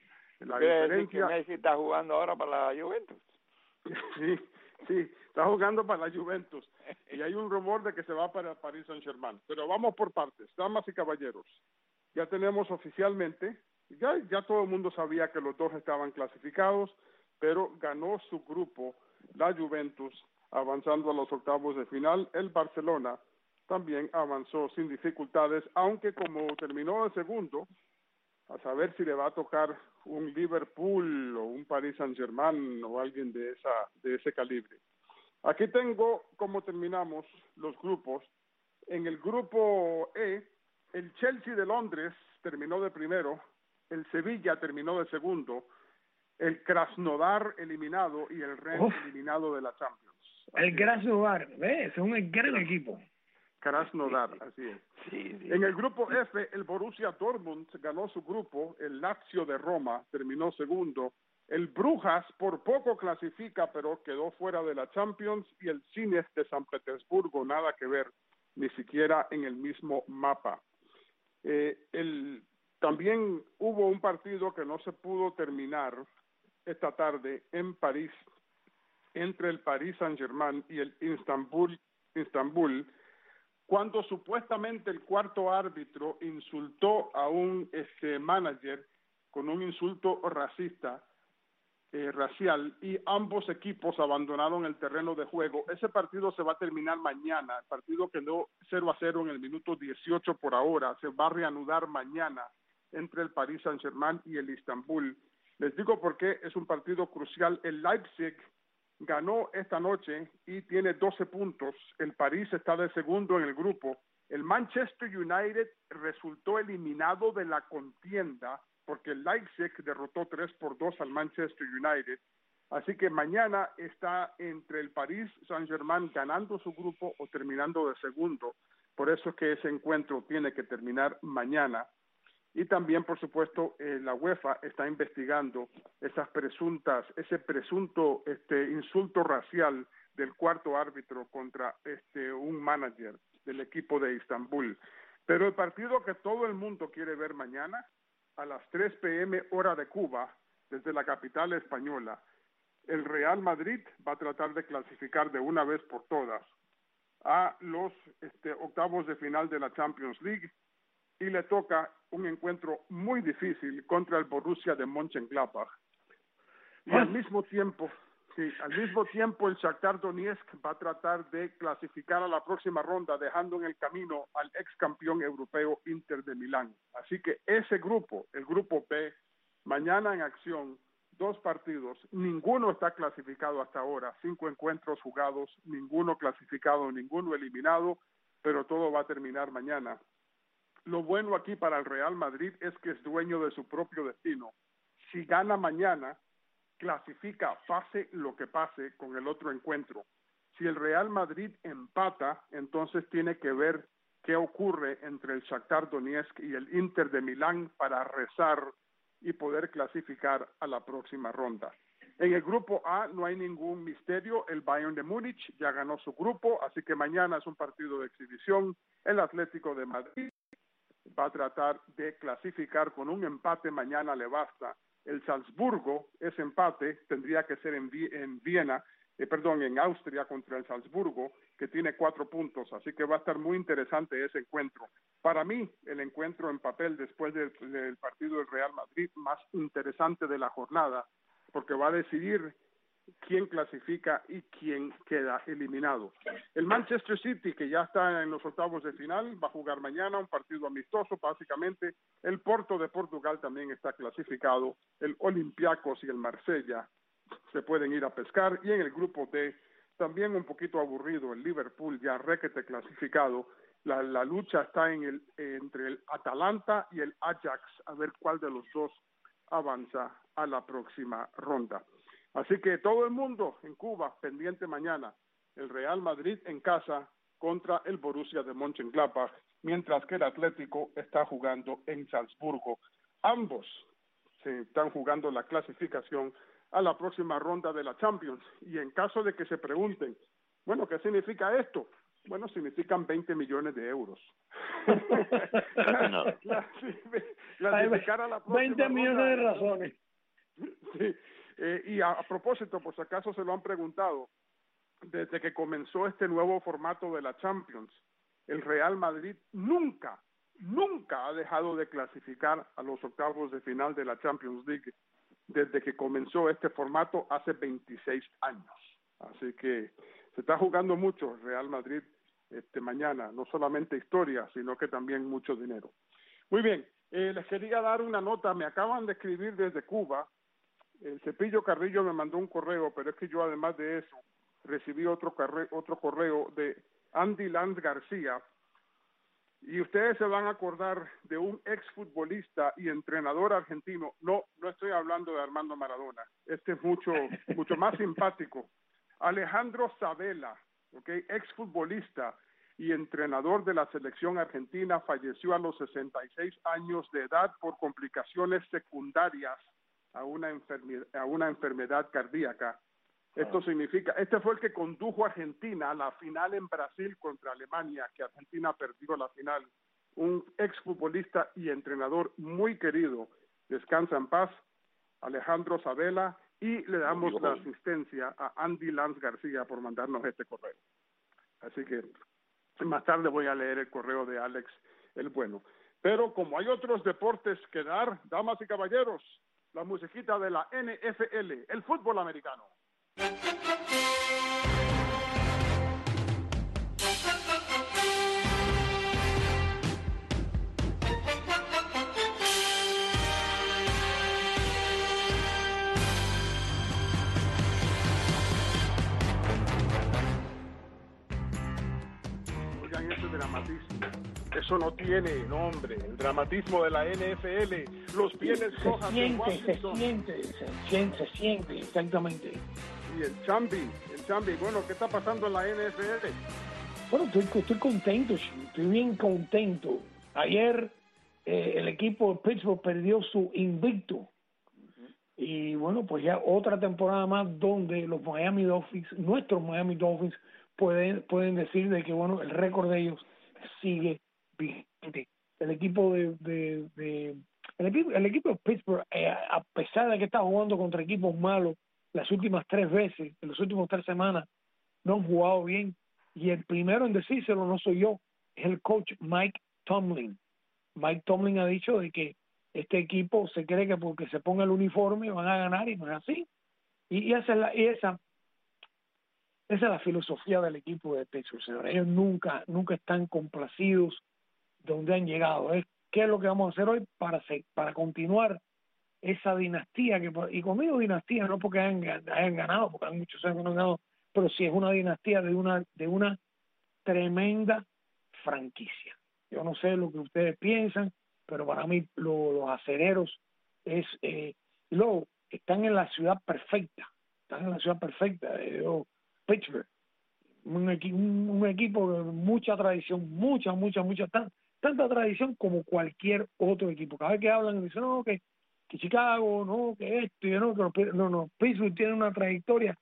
D: La diferencia...
E: que Messi está jugando ahora para la Juventus.
D: Sí, sí, está jugando para la Juventus, y hay un rumor de que se va para Paris Saint-Germain. Pero vamos por partes, damas y caballeros. Ya tenemos oficialmente... Ya, ya todo el mundo sabía que los dos estaban clasificados, pero ganó su grupo la Juventus, avanzando a los octavos de final. El Barcelona también avanzó sin dificultades, aunque como terminó en segundo, a saber si le va a tocar un Liverpool o un Paris Saint-Germain o alguien de esa de ese calibre. Aquí tengo cómo terminamos los grupos. En el grupo E, el Chelsea de Londres terminó de primero, el Sevilla terminó de segundo, el Krasnodar eliminado y el Rennes Uf, eliminado de la Champions.
F: Así el Krasnodar, ¿ves? Es un gran equipo.
D: Krasnodar, así es.
E: Sí, sí.
D: En el grupo F, el Borussia Dortmund ganó su grupo, el Lazio de Roma terminó segundo, el Brujas por poco clasifica pero quedó fuera de la Champions, y el Zenit de San Petersburgo, nada que ver, ni siquiera en el mismo mapa. Eh, el, también hubo un partido que no se pudo terminar esta tarde en París, entre el Paris Saint-Germain y el Istanbul, Istanbul, cuando supuestamente el cuarto árbitro insultó a un este, manager con un insulto racista, eh, racial, y ambos equipos abandonaron el terreno de juego. Ese partido se va a terminar mañana, el partido quedó cero a cero en el minuto dieciocho por ahora, se va a reanudar mañana entre el Paris Saint-Germain y el Istanbul. Les digo por qué es un partido crucial. El Leipzig ganó esta noche y tiene doce puntos. El París está de segundo en el grupo. El Manchester United resultó eliminado de la contienda porque el Leipzig derrotó tres por dos al Manchester United. Así que mañana está entre el Paris Saint-Germain ganando su grupo o terminando de segundo. Por eso es que ese encuentro tiene que terminar mañana. Y también, por supuesto, eh, la UEFA está investigando esas presuntas, ese presunto este, insulto racial del cuarto árbitro contra este, un manager del equipo de Estambul. Pero el partido que todo el mundo quiere ver mañana, a las tres p m hora de Cuba, desde la capital española, el Real Madrid va a tratar de clasificar de una vez por todas a los este, octavos de final de la Champions League, y le toca un encuentro muy difícil contra el Borussia de Mönchengladbach. Y al mismo tiempo, sí, al mismo tiempo el Shakhtar Donetsk va a tratar de clasificar a la próxima ronda, dejando en el camino al ex campeón europeo Inter de Milán. Así que ese grupo, el grupo B, mañana en acción, dos partidos, ninguno está clasificado hasta ahora, cinco encuentros jugados, ninguno clasificado, ninguno eliminado, pero todo va a terminar mañana. Lo bueno aquí para el Real Madrid es que es dueño de su propio destino. Si gana mañana, clasifica, pase lo que pase con el otro encuentro. Si el Real Madrid empata, entonces tiene que ver qué ocurre entre el Shakhtar Donetsk y el Inter de Milán para rezar y poder clasificar a la próxima ronda. En el grupo A no hay ningún misterio, el Bayern de Múnich ya ganó su grupo, así que mañana es un partido de exhibición. El Atlético de Madrid va a tratar de clasificar con un empate, mañana le basta. El Salzburgo, ese empate tendría que ser en, en Viena, eh, perdón, en Austria contra el Salzburgo, que tiene cuatro puntos, así que va a estar muy interesante ese encuentro. Para mí, el encuentro en papel después del, del partido del Real Madrid más interesante de la jornada, porque va a decidir quién clasifica y quién queda eliminado. El Manchester City, que ya está en los octavos de final, va a jugar mañana un partido amistoso, básicamente. El Porto de Portugal también está clasificado. El Olympiacos y el Marsella se pueden ir a pescar. Y en el grupo D, también un poquito aburrido, el Liverpool ya requete clasificado. La, la lucha está en el, eh, entre el Atalanta y el Ajax, a ver cuál de los dos avanza a la próxima ronda. Así que todo el mundo en Cuba pendiente mañana, el Real Madrid en casa contra el Borussia de Mönchengladbach, mientras que el Atlético está jugando en Salzburgo. Ambos se están jugando la clasificación a la próxima ronda de la Champions. Y en caso de que se pregunten, bueno, ¿qué significa esto? Bueno, significan veinte millones de euros.
G: No.
D: Clasificar a la próxima
F: veinte millones de
D: ronda.
F: razones.
D: Sí. Eh, y a, a propósito, por si acaso se lo han preguntado, desde que comenzó este nuevo formato de la Champions, el Real Madrid nunca, nunca ha dejado de clasificar a los octavos de final de la Champions League desde que comenzó este formato hace veintiséis años. Así que se está jugando mucho el Real Madrid este mañana, no solamente historia, sino que también mucho dinero. Muy bien, eh, les quería dar una nota, me acaban de escribir desde Cuba. El Cepillo Carrillo me mandó un correo, pero es que yo además de eso recibí otro, correo, otro correo de Andy Lanz García, y ustedes se van a acordar de un exfutbolista y entrenador argentino. No, no estoy hablando de Armando Maradona, este es mucho, mucho más simpático. Alejandro Sabella, ¿okay? Exfutbolista y entrenador de la selección argentina, falleció a los sesenta y seis años de edad por complicaciones secundarias a una enfermedad, a una enfermedad cardíaca. Esto significa, este fue el que condujo a Argentina a la final en Brasil contra Alemania, que Argentina perdió la final. Un exfutbolista y entrenador muy querido. Descansa en paz, Alejandro Sabela, y le damos la asistencia a Andy Lance García por mandarnos este correo. Así que más tarde voy a leer el correo de Alex el Bueno. Pero como hay otros deportes que dar, damas y caballeros, la musiquita de la N F L, el fútbol americano. Oigan ese dramatismo. Eso no tiene nombre. El dramatismo de la N F L, los Pieles Rojas
F: se siente,
D: de Washington.
F: Se siente, se siente, se siente, exactamente.
D: Y el Chambi, el Chambi, bueno, ¿qué está pasando en la N F L?
F: Bueno, estoy, estoy contento, estoy bien contento. Ayer eh, el equipo de Pittsburgh perdió su invicto. Uh-huh. Y bueno, pues ya otra temporada más donde los Miami Dolphins, nuestros Miami Dolphins, pueden, pueden decir de que bueno, el récord de ellos sigue vigente. El equipo de, de, de el equipo, el equipo de Pittsburgh, eh, a pesar de que está jugando contra equipos malos las últimas tres veces, en las últimas tres semanas, no han jugado bien. Y el primero en decírselo no soy yo, es el coach Mike Tomlin. Mike Tomlin ha dicho de que este equipo se cree que porque se ponga el uniforme van a ganar, y no es así. Y, y esa es la, y esa, esa es la filosofía del equipo de Pittsburgh, señores. Ellos nunca, nunca están complacidos donde han llegado. Es qué es lo que vamos a hacer hoy para, para continuar esa dinastía, que y conmigo dinastía no porque hayan, hayan ganado, porque hay muchos años que no han ganado, pero sí es una dinastía de una de una tremenda franquicia. Yo no sé lo que ustedes piensan, pero para mí lo, los acereros es eh, y luego están en la ciudad perfecta, están en la ciudad perfecta, eh, Pittsburgh, un, equi, un, un equipo de mucha tradición, mucha, mucha, mucha, tan, tanta tradición como cualquier otro equipo. Cada vez que hablan dicen, no, que que Chicago, no, que esto, y no, que no, no, Pittsburgh tiene una trayectoria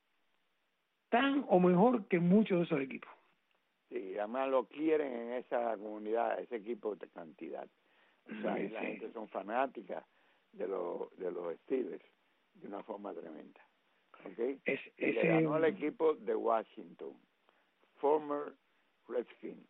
F: tan o mejor que muchos de esos equipos.
E: Sí, además lo quieren en esa comunidad, ese equipo de cantidad. O sea, sí, y la sí. gente son fanáticas de los de los Steelers de una forma tremenda. ¿Okay? Es, y ese... le ganó al equipo de Washington, former Redskins.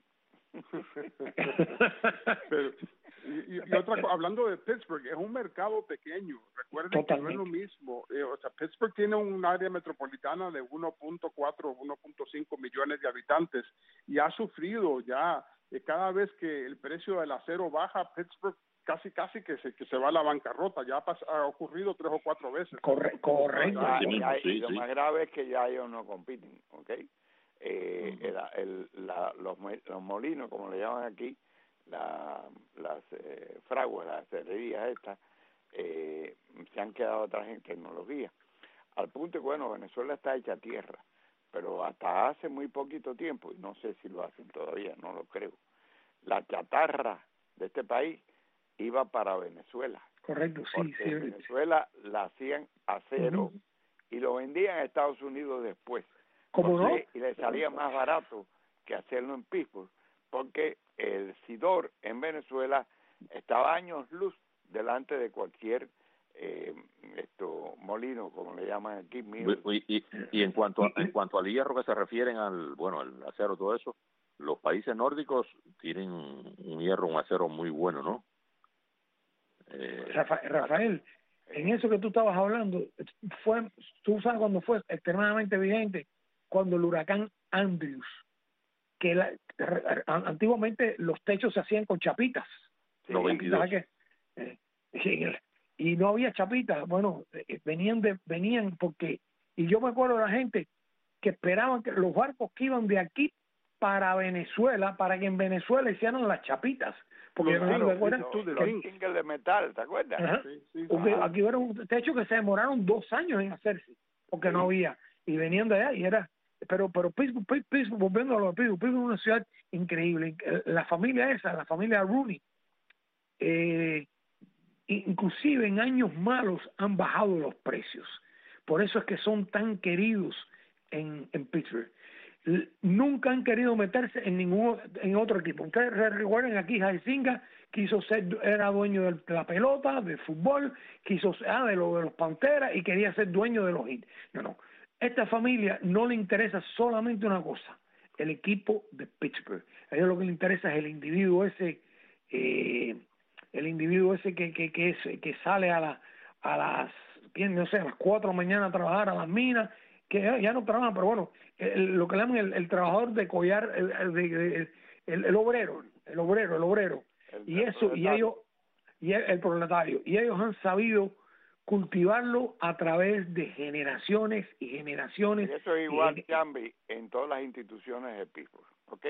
D: Pero, y, y otra cosa, hablando de Pittsburgh, es un mercado pequeño. Recuerden Totalmente. que no es lo mismo. Eh, o sea, Pittsburgh tiene un área metropolitana de uno punto cuatro, uno punto cinco millones de habitantes y ha sufrido ya eh, cada vez que el precio del acero baja, Pittsburgh casi casi que se que se va a la bancarrota. Ya ha, pas, ha ocurrido tres o cuatro veces.
F: Corre, correcto.
E: Ah, y, y, y lo más grave es que ya ellos no compiten, ¿ok? Eh, uh-huh. el, el, la, los, los molinos, como le llaman aquí, la, las eh, fraguas, las cerrerías estas, eh, se han quedado atrás en tecnología. Al punto que, bueno, Venezuela está hecha tierra, pero hasta hace muy poquito tiempo, y no sé si lo hacen todavía, no lo creo, la chatarra de este país iba para Venezuela.
F: Correcto, sí. sí
E: en Venezuela la hacían acero uh-huh. y lo vendían a Estados Unidos después.
F: ¿Cómo no?
E: Y le salía más barato que hacerlo en Pittsburgh, porque el Sidor en Venezuela estaba años luz delante de cualquier eh, esto molino, como le llaman aquí.
G: Y, y, y en cuanto a, en cuanto al hierro que se refieren al bueno al acero, todo eso, los países nórdicos tienen un hierro, un acero muy bueno, ¿no?
F: Eh, Rafael, Rafael en eso que tú estabas hablando, fue, tú sabes cuando fue extremadamente evidente, cuando el huracán Andrews, que la, antiguamente los techos se hacían con chapitas,
G: sí, que,
F: eh, y no había chapitas, bueno, eh, venían de venían porque, y yo me acuerdo de la gente que esperaban que los barcos que iban de aquí para Venezuela, para que en Venezuela hicieran las chapitas, porque
E: no,
F: no,
E: claro,
F: ¿te acuerdas?
E: No, de los tingles de metal, ¿te acuerdas?
F: Sí, sí, porque aquí era un techo que se demoraron dos años en hacerse, porque sí. no había, y venían de allá, y era pero pero Pittsburgh, Pittsburgh, volviendo a lo de Pittsburgh, Pittsburgh es una ciudad increíble. La familia esa, la familia Rooney, eh, inclusive en años malos han bajado los precios, Por eso es que son tan queridos en, en Pittsburgh. L- nunca han querido meterse en ningún en otro equipo. Ustedes recuerdan aquí Jairzinga quiso ser, era dueño de la pelota, del fútbol, quiso ser ah, de, lo, de los Panteras y quería ser dueño de los Heat. No, no. Esta familia no le interesa solamente una cosa, el equipo de Pittsburgh. A ellos lo que les interesa es el individuo ese, eh, el individuo ese que que que, es, que sale a la a las no sé a las cuatro de la mañana a trabajar a las minas, que ya no trabajan, pero bueno, el, lo que le llaman el, el trabajador de collar, el, el, el, el, el obrero, el obrero, el obrero, el, y eso, y ellos, y el, el proletario, y ellos han sabido cultivarlo a través de generaciones y generaciones.
E: Y eso es igual, Chambi, en todas las instituciones de Pittsburgh, ¿ok?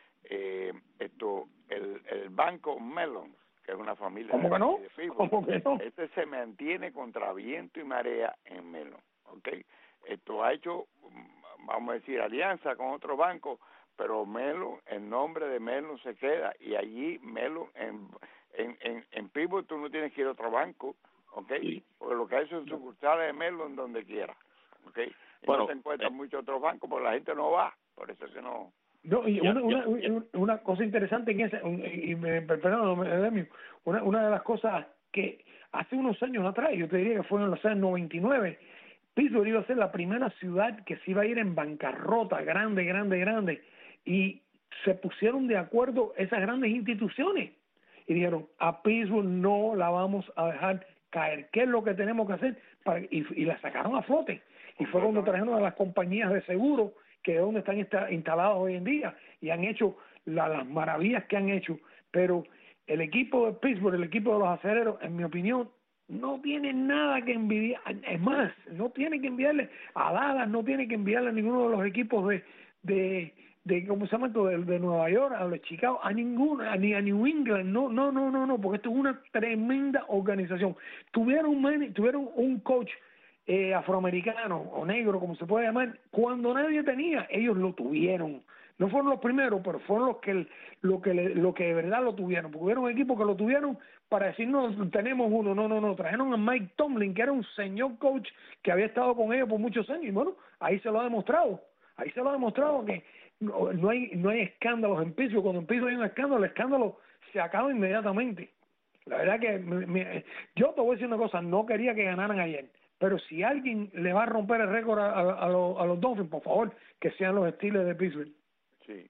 E: Eh, esto, el, el banco Mellon, que es una familia
F: ¿Cómo
E: de,
F: que no?
E: de Pittsburgh,
F: ¿Cómo que no?
E: este se mantiene contra viento y marea en Mellon, ¿ok? Esto ha hecho, vamos a decir, alianza con otros bancos, pero Mellon, el nombre de Mellon se queda, y allí Mellon, en, en, en, en Pittsburgh tú no tienes que ir a otro banco, ¿ok? Sí. Porque lo que hay son sucursales de Mellon donde quiera, ¿ok? Y bueno, no te encuentras eh, muchos otros bancos porque la gente no va, por eso es que no...
F: No, y una, una, una, una cosa interesante en ese, y me perdón, una, una de las cosas que hace unos años atrás, yo te diría que fue en los años noventa y nueve, Pittsburgh iba a ser la primera ciudad que se iba a ir en bancarrota, grande, grande, grande, y se pusieron de acuerdo esas grandes instituciones y dijeron, a Pittsburgh no la vamos a dejar caer, ¿qué es lo que tenemos que hacer? Para, y, y la sacaron a flote, y fue cuando trajeron a las compañías de seguro, que es donde están esta, instalados hoy en día, y han hecho la, las maravillas que han hecho, pero el equipo de Pittsburgh, el equipo de los acereros, en mi opinión, no tiene nada que envidiar, es más, no tiene que enviarle a Dallas, no tiene que enviarle a ninguno de los equipos de, de, de ¿cómo se llama esto? De, de Nueva York, a los de Chicago, a ninguno, a, ni a New England, no, no, no, no, no, porque esto es una tremenda organización. Tuvieron un, tuvieron un coach eh, afroamericano o negro, como se puede llamar, cuando nadie tenía, ellos lo tuvieron. No fueron los primeros, pero fueron los que lo que lo que de verdad lo tuvieron, porque hubieron equipos que lo tuvieron para decir, no, tenemos uno, no, no, no, trajeron a Mike Tomlin, que era un señor coach que había estado con ellos por muchos años, y bueno, ahí se lo ha demostrado, ahí se lo ha demostrado que no, no hay no hay escándalos en Pittsburgh. Cuando en Pittsburgh hay un escándalo, el escándalo se acaba inmediatamente. La verdad que me, me, yo te voy a decir una cosa, no quería que ganaran ayer, pero si alguien le va a romper el récord a, a, a, los, a los Dolphins, por favor, que sean los Steelers de Pittsburgh.
E: Sí.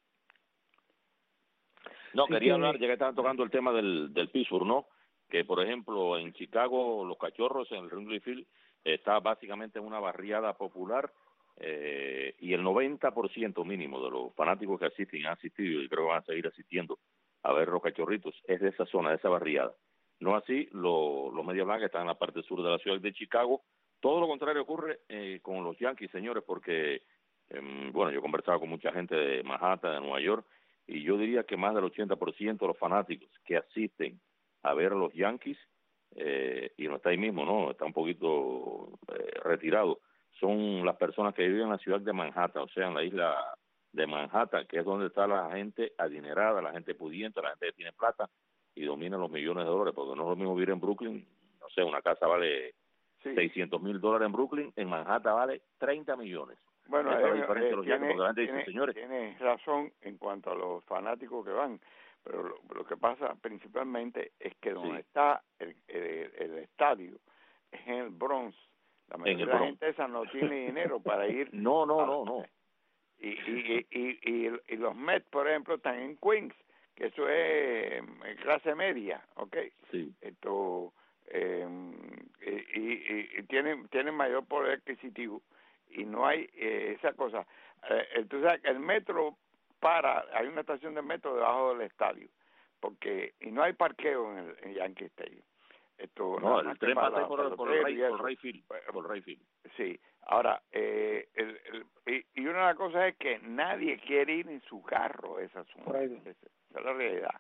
G: No,
F: sí
G: quería
F: que...
G: hablar, ya que estaban tocando el tema del, del Pittsburgh, ¿no? Que, por ejemplo, en Chicago, los Cachorros en el Wrigley Field está básicamente en una barriada popular eh, y el noventa por ciento mínimo de los fanáticos que asisten, han asistido y creo que van a seguir asistiendo a ver los Cachorritos, es de esa zona, de esa barriada. No así, lo, los Medias Blancas están en la parte sur de la ciudad de Chicago. Todo lo contrario ocurre eh, con los Yankees, señores, porque, eh, bueno, yo he conversado con mucha gente de Manhattan, de Nueva York, y yo diría que más del ochenta por ciento de los fanáticos que asisten a ver a los Yankees, eh, y no está ahí mismo, no, está un poquito eh, retirado, son las personas que viven en la ciudad de Manhattan, o sea, en la isla de Manhattan, que es donde está la gente adinerada, la gente pudiente, la gente que tiene plata y domina los millones de dólares, porque no es lo mismo vivir en Brooklyn, no sé, una casa vale sí. seiscientos mil dólares en Brooklyn, en Manhattan vale treinta millones.
E: Bueno,
G: es
E: eh,
G: la diferencia
E: eh,
G: de los
E: tiene,
G: Yankees, porque la gente
E: tiene,
G: dice, señores,
E: tiene razón en cuanto a los fanáticos que van, pero lo, lo que pasa principalmente es que donde sí. está el, el, el estadio es en el Bronx. La mayoría de la gente esa no tiene dinero para ir.
G: No, no,
E: a,
G: no, no.
E: Y, y, y, y, y los Mets, por ejemplo, están en Queens, que eso es clase media, ¿ok?
G: Sí.
E: Esto, eh, y, y, y tienen, tienen mayor poder adquisitivo y no hay eh, esa cosa. Eh, tú sabes que el metro para, hay una estación de metro debajo del estadio, porque y no hay parqueo en el en Yankee Stadium. Esto,
G: no, el tren pasa por, por, por el Rayfield. Por Rayfield.
E: Sí, ahora, eh, el, el, y, y una de las cosas es que nadie quiere ir en su carro a esa zona. Esa, esa es la realidad.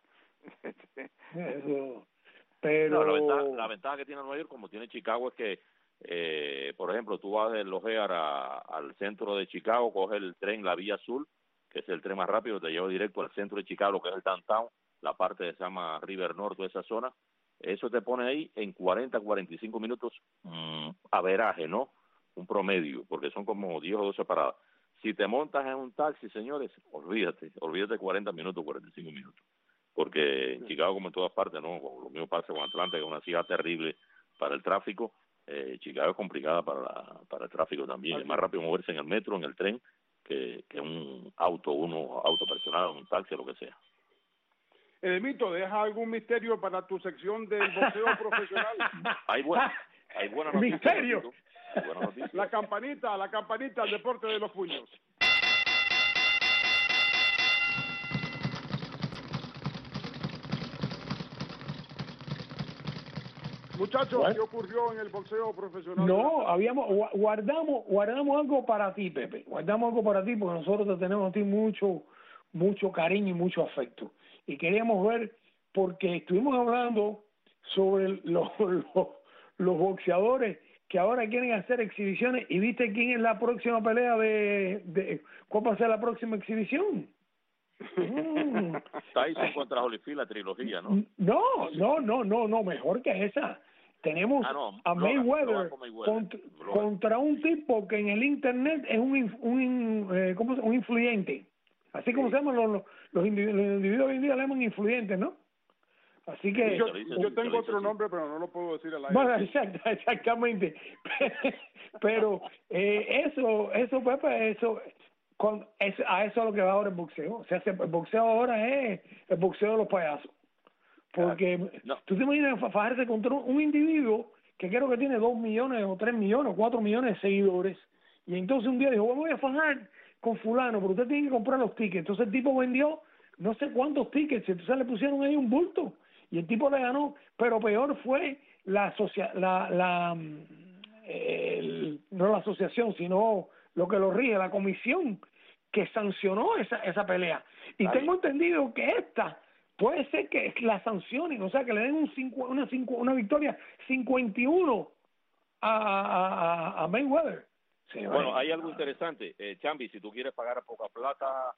F: Eso, pero...
G: No, la, ventaja, la ventaja que tiene Nueva York, como tiene Chicago, es que, eh, por ejemplo, tú vas del O'Hare a, al centro de Chicago, coges el tren, la Vía Azul, que es el tren más rápido, te lleva directo al centro de Chicago, que es el downtown, la parte que se llama River North, toda esa zona. Eso te pone ahí en cuarenta, cuarenta y cinco minutos mmm, averaje, ¿no? un promedio, porque son como diez o doce paradas. Si te montas en un taxi, señores, olvídate, olvídate cuarenta minutos, cuarenta y cinco minutos. Porque en Chicago, como en todas partes, no, lo mismo pasa con Atlanta, que es una ciudad terrible para el tráfico. Eh, Chicago es complicada para la, para el tráfico también. Es más rápido moverse en el metro, en el tren, que, que un auto, uno auto personal, un taxi, lo que sea.
D: Edemito, ¿deja algún misterio para tu sección del boxeo profesional?
G: Hay buena, hay buena noticia.
F: Misterio.
G: Hay buena noticia.
D: La campanita, la campanita al deporte de los puños. Muchachos,
F: Bueno.
D: ¿qué ocurrió en el boxeo profesional?
F: No, habíamos gua- guardamos guardamos algo para ti, Pepe. Guardamos algo para ti porque nosotros te tenemos a ti mucho mucho cariño y mucho afecto. Y queríamos ver, porque estuvimos hablando sobre los, los, los boxeadores que ahora quieren hacer exhibiciones, y viste quién es la próxima pelea de, de ¿cuál va a ser la próxima exhibición? Mm.
G: Tyson contra Holyfield, la trilogía, ¿no?
F: No, no, no, no, no, mejor que esa. Tenemos
G: Ah, no,
F: a
G: Logan,
F: Mayweather,
G: Logan con Mayweather.
F: contra,
G: Logan.
F: contra un tipo que en el internet es un inf- un, eh, ¿cómo se- un influyente. Así como se llaman los, los, los individuos, los individuos hoy en día le llaman influyentes, ¿no? Así que...
D: Yo,
G: se dice,
D: yo
G: se
D: tengo
G: dice
D: otro
G: así.
D: nombre, pero no lo puedo decir al aire.
F: Bueno, exact- exactamente. Pero eh, eso, eso, Pepe, eso, con, es, a eso es lo que va ahora el boxeo. O sea, el boxeo ahora es el boxeo de los payasos. Porque
G: No.
F: tú te imaginas fa- fajarse contra un, un individuo que creo que tiene dos millones o tres millones o cuatro millones de seguidores, y entonces un día dijo, bueno, voy a fajar con fulano, pero usted tiene que comprar los tickets. Entonces el tipo vendió no sé cuántos tickets, entonces le pusieron ahí un bulto y el tipo le ganó, pero peor fue la asocia la, la mm, el, no la asociación, sino lo que lo rige, la comisión que sancionó esa esa pelea. Y
E: Ay.
F: tengo entendido que esta puede ser que la sancionen, o sea, que le den un cinco, una cinco, una victoria cincuenta y uno a, a, a Mayweather. Señores.
G: Bueno, hay algo interesante. Eh, Chambi, si tú quieres pagar poca plata,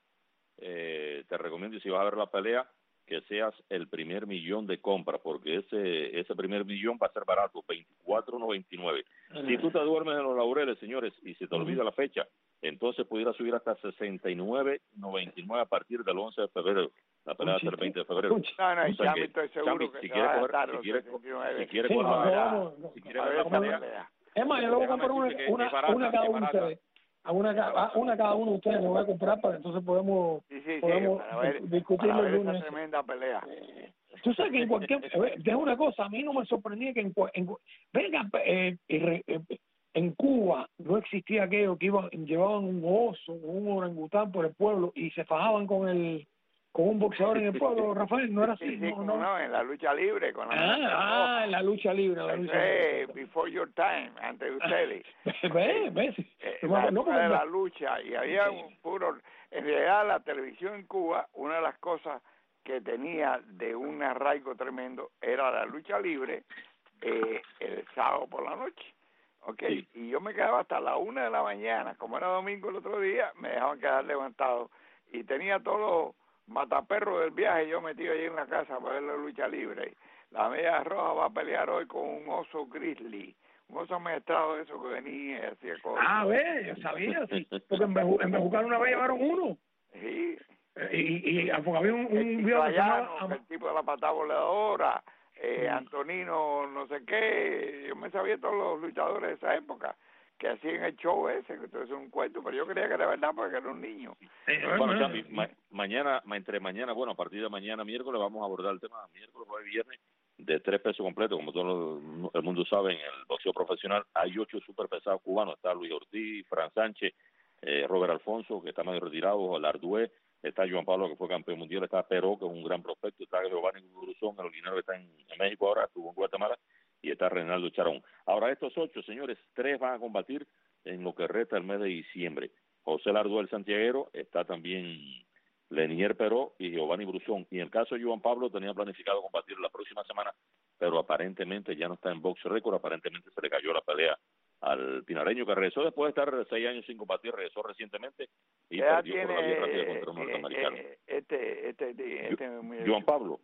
G: eh, te recomiendo, y si vas a ver la pelea, que seas el primer millón de compras, porque ese ese primer millón va a ser barato, veinticuatro noventa y nueve. Si tú te duermes en los laureles, señores, y se te olvida la fecha, entonces pudiera subir hasta sesenta y nueve noventa y nueve a partir del once de febrero. La pelea va a ser el veinte de febrero.
F: Puchi.
E: No, no,
G: O
E: y
G: sea
E: Chambi
G: que,
E: estoy seguro
G: Chambi,
E: que
G: si
E: se
G: quieres
E: va a
G: coger,
E: gastar
G: si
E: los
G: quieres,
E: sesenta y nueve.
G: si quieres
F: Sí,
G: coger
F: no,
G: la
F: no,
G: pelea,
F: no.
G: si quieres
E: A
G: ver
E: ver
G: la
E: esa
G: pelea,
E: pelea.
F: Es más, yo le voy a
G: Déjame
F: comprar una,
G: decirte que
F: una,
G: es barata,
F: una cada
G: es
F: uno de
G: barata.
F: ustedes. A una, ca- a una cada uno de ustedes le voy a comprar para que entonces podemos,
E: Sí, sí, sí,
F: podemos
E: para ver,
F: discutirlo
E: para ver
F: el
E: esa
F: lunes.
E: tremenda pelea.
F: Tú sabes que en cualquier... a ver, deja una cosa, a mí no me sorprendía que en... cua- en cua- venga, eh, eh, eh, en Cuba no existía aquello que iban, llevaban un oso o un orangután por el pueblo y se fajaban con el con un boxeador en el pueblo, Rafael, no era así.
E: Sí, sí,
F: no,
E: como
F: no.
E: no, en la lucha libre con la
F: Ah,
E: máscara
F: ah,
E: roja.
F: en la lucha libre, en la
E: Eso
F: lucha
E: es
F: libre.
E: before your time, antes de ustedes.
F: ¿Ves? ¿Ves?
E: Eh,
F: No,
E: la
F: no,
E: época de
F: porque-
E: la lucha, y había un puro... En realidad, la televisión en Cuba, una de las cosas que tenía de un arraigo tremendo era la lucha libre eh, el sábado por la noche. Okay.
G: Sí.
E: Y yo me quedaba hasta la una de la mañana, como era domingo el otro día, me dejaban quedar levantado. Y tenía todos los mataperros del viaje, yo metido allí en la casa para ver la lucha libre. La Media Roja va a pelear hoy con un oso grizzly, un oso maestrado de eso que venía y hacía cosas.
F: Ah, ve, yo sabía, sí. Porque en Beju- en Bejucal una vez llevaron uno.
E: Sí.
F: Eh, Y, y, porque había un,
E: El
F: un viejo que se
E: Chiclayano,
F: llamaba...
E: el tipo de la patada voladora, eh,
F: Sí.
E: Antonino no sé qué, yo me sabía todos los luchadores de esa época que hacían el show ese, que esto es un cuento, pero yo creía que era verdad porque era un niño.
F: Eh,
G: Bueno,
F: bueno,
G: Chambi, ma- mañana, ma- entre mañana, bueno, a partir de mañana, miércoles, vamos a abordar el tema miércoles, jueves y viernes de tres pesos completos. Como todo lo- el mundo sabe, en el boxeo profesional hay ocho superpesados cubanos. Está Luis Ortiz, Fran Sánchez, eh, Robert Alfonso, que está medio retirado, el Ardué, está Juan Pablo, que fue campeón mundial, está Peró, que es un gran prospecto, está Giovanni Guruzón, el original que está en, en México ahora, estuvo en Guatemala, y está Reinaldo Charón. Ahora, estos ocho, señores, tres van a combatir en lo que resta el mes de diciembre. José Lardú, el santiaguero, está también Lenier Peró y Giovanni Brusón. Y en el caso de Juan Pablo, tenía planificado combatir la próxima semana, pero aparentemente ya no está en Box Record, aparentemente se le cayó la pelea al pinareño, que regresó después de estar seis años sin combatir, regresó recientemente y
E: ¿Qué edad
G: perdió por la vía rápida
E: tiene
G: contra un
E: eh,
G: norteamericano.
E: eh, este, este, este, este muy-
G: Juan Pablo,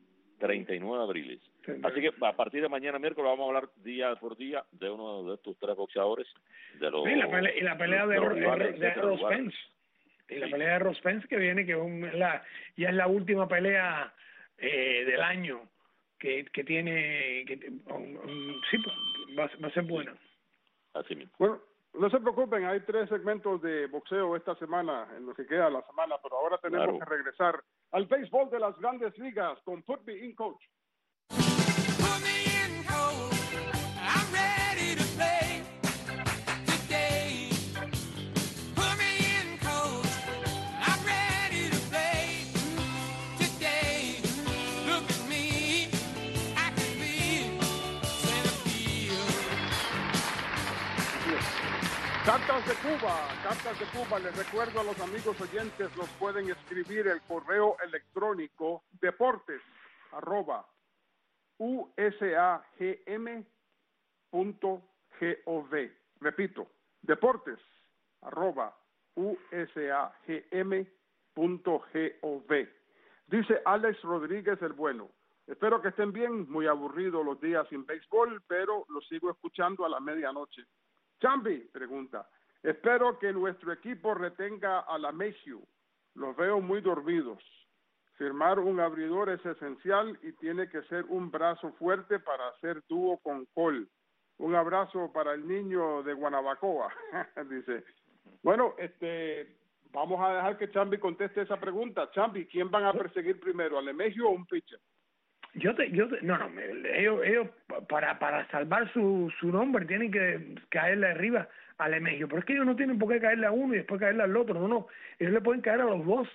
G: treinta y nueve abriles.
F: treinta y nueve.
G: Así que a partir de mañana miércoles vamos a hablar día por día de uno de estos tres boxeadores. De los,
F: y, la pelea, y la pelea de,
G: de,
F: de, de, de Errol Spence. Y la
G: sí.
F: pelea de Errol Spence que viene, que es un, la, ya es la última pelea eh, del año que, que tiene, que, um, um, sí, va, va a ser buena.
G: Sí. Así mismo.
D: Bueno, no se preocupen, hay tres segmentos de boxeo esta semana, en lo que queda la semana, pero ahora tenemos
G: Claro.
D: que regresar al béisbol de las Grandes Ligas con Put Me In Coach.
C: Put me in, coach. I'm ready to play today. Put me in, coach. I'm ready to play today. Look at me, I can be center field.
D: Cartas de Cuba, Cartas de Cuba, les recuerdo a los amigos oyentes, nos pueden escribir el correo electrónico deportes arroba usagm punto gov. Repito, deportes arroba usagm punto gov. Dice Alex Rodríguez el Bueno. Espero que estén bien, muy aburridos los días sin béisbol, pero los sigo escuchando a la medianoche. Chambi pregunta, espero que nuestro equipo retenga a la Mayhew. Los veo muy dormidos. Firmar un abridor es esencial y tiene que ser un brazo fuerte para hacer dúo con Cole. Un abrazo para el niño de Guanabacoa, dice. Bueno, este, vamos a dejar que Chambi conteste esa pregunta. Chambi, ¿quién van a perseguir primero, a LeMahieu o un pitcher?
F: Yo te, yo te, no, no, ellos, ellos para, para salvar su, su nombre tienen que caerle arriba a LeMahieu, pero es que ellos no tienen por qué caerle a uno y después caerle al otro, no, no, ellos le pueden caer a los dos,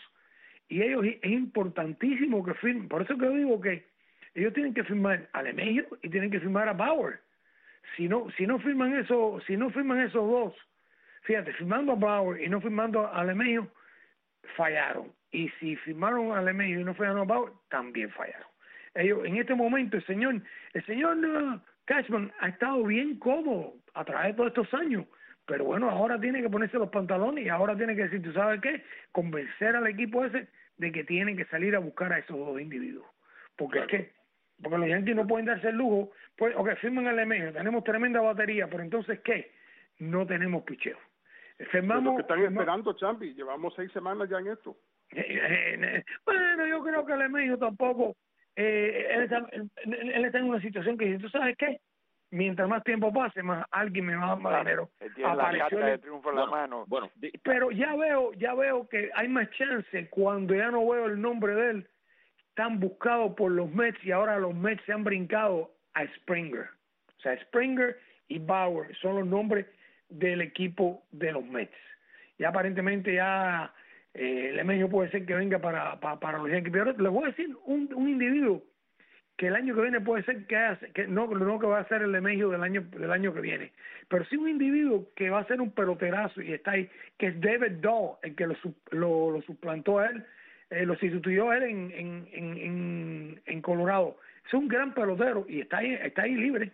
F: y ellos es importantísimo que firmen, por eso que yo digo que ellos tienen que firmar a LeMahieu y tienen que firmar a Bauer. Si no, si no firman eso, si no firman esos dos, fíjate, firmando a Bauer y no firmando a LeMahieu, fallaron, y si firmaron a LeMahieu y no firmaron a Bauer, también fallaron. Ellos, en este momento, el señor, el señor uh, Cashman ha estado bien cómodo a través de todos estos años, pero bueno, ahora tiene que ponerse los pantalones y ahora tiene que decir, ¿tú sabes qué? Convencer al equipo ese de que tienen que salir a buscar a esos dos individuos. Porque claro. es que, porque los Yankees no pueden darse el lujo, pues, ok, firman el Lemeo, tenemos tremenda batería, pero entonces, ¿qué? No tenemos picheo. Firmamos,
D: ¿Qué están
F: firmamos,
D: esperando, Chambi? Llevamos seis semanas ya en esto.
F: Eh, eh, bueno, yo creo que el Lemeo tampoco... Eh, él, está, él, él está en una situación que dice, ¿tú sabes qué? Mientras más tiempo pase, más alguien me va a dar dinero.
E: Tiene la carta de triunfo en la mano.
G: Bueno,
F: pero ya veo, ya veo que hay más chance cuando ya no veo el nombre de él. Están buscados por los Mets y ahora los Mets se han brincado a Springer. O sea, Springer y Bauer son los nombres del equipo de los Mets. Y aparentemente ya... Eh, LeMahieu puede ser que venga para, para, para los Yankees, pero les voy a decir un, un individuo que el año que viene puede ser que, hace, que no, no que va a ser el LeMahieu del año del año que viene, pero sí un individuo que va a ser un peloterazo y está ahí, que es David Dahl, el que lo, lo, lo suplantó a él, eh, lo sustituyó a él en, en, en, en, en Colorado. Es un gran pelotero y está ahí, está ahí libre.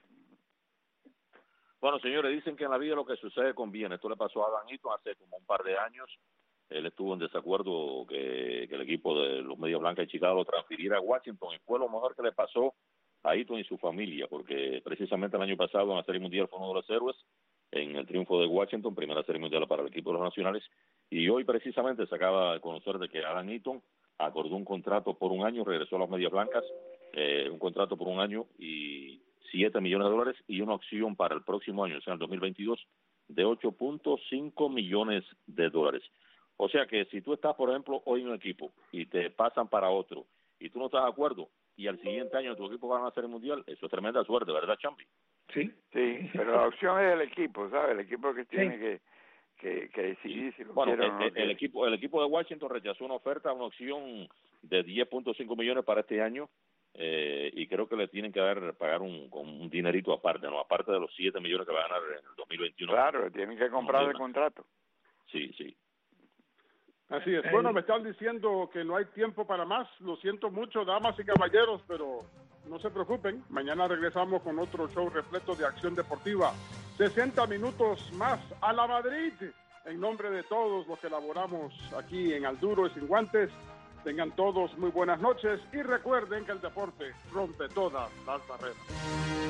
G: Bueno, señores, dicen que en la vida lo que sucede conviene. Esto le pasó a Adam Eaton hace como un par de años. Él estuvo en desacuerdo que, que el equipo de los Medias Blancas de Chicago lo transfiriera a Washington, y fue lo mejor que le pasó a Eaton y su familia, porque precisamente el año pasado en la Serie Mundial fue uno de los héroes en el triunfo de Washington, primera Serie Mundial para el equipo de los Nacionales, y hoy precisamente se acaba de conocer de que Adam Eaton acordó un contrato por un año, regresó a las Medias Blancas, eh, un contrato por un año y siete millones de dólares y una opción para el próximo año, o sea, el dos mil veintidós, de ocho punto cinco millones de dólares. O sea que si tú estás, por ejemplo, hoy en un equipo y te pasan para otro y tú no estás de acuerdo y al siguiente año tu equipo va a hacer el Mundial, eso es tremenda suerte, ¿verdad, Chambi?
F: Sí.
E: Sí, pero la opción es del equipo, ¿sabes? El equipo que tiene sí. que, que, que decidir si lo
G: bueno,
E: quiere
G: el,
E: o no
G: el,
E: quiere.
G: el equipo el equipo de Washington rechazó una oferta, una opción de diez punto cinco millones para este año, eh, y creo que le tienen que dar pagar un, un dinerito aparte, ¿no? Aparte de los siete millones que va a ganar en el dos mil veintiuno.
E: Claro, tienen que comprar el contrato.
G: Sí, sí.
D: Así es. Bueno, me están diciendo que no hay tiempo para más. Lo siento mucho, damas y caballeros, pero no se preocupen. Mañana regresamos con otro show repleto de acción deportiva. sesenta minutos más a la Madrid. En nombre de todos los que elaboramos aquí en Al Duro y Sin Guantes, Tengan todos muy buenas noches y recuerden que el deporte rompe todas las barreras.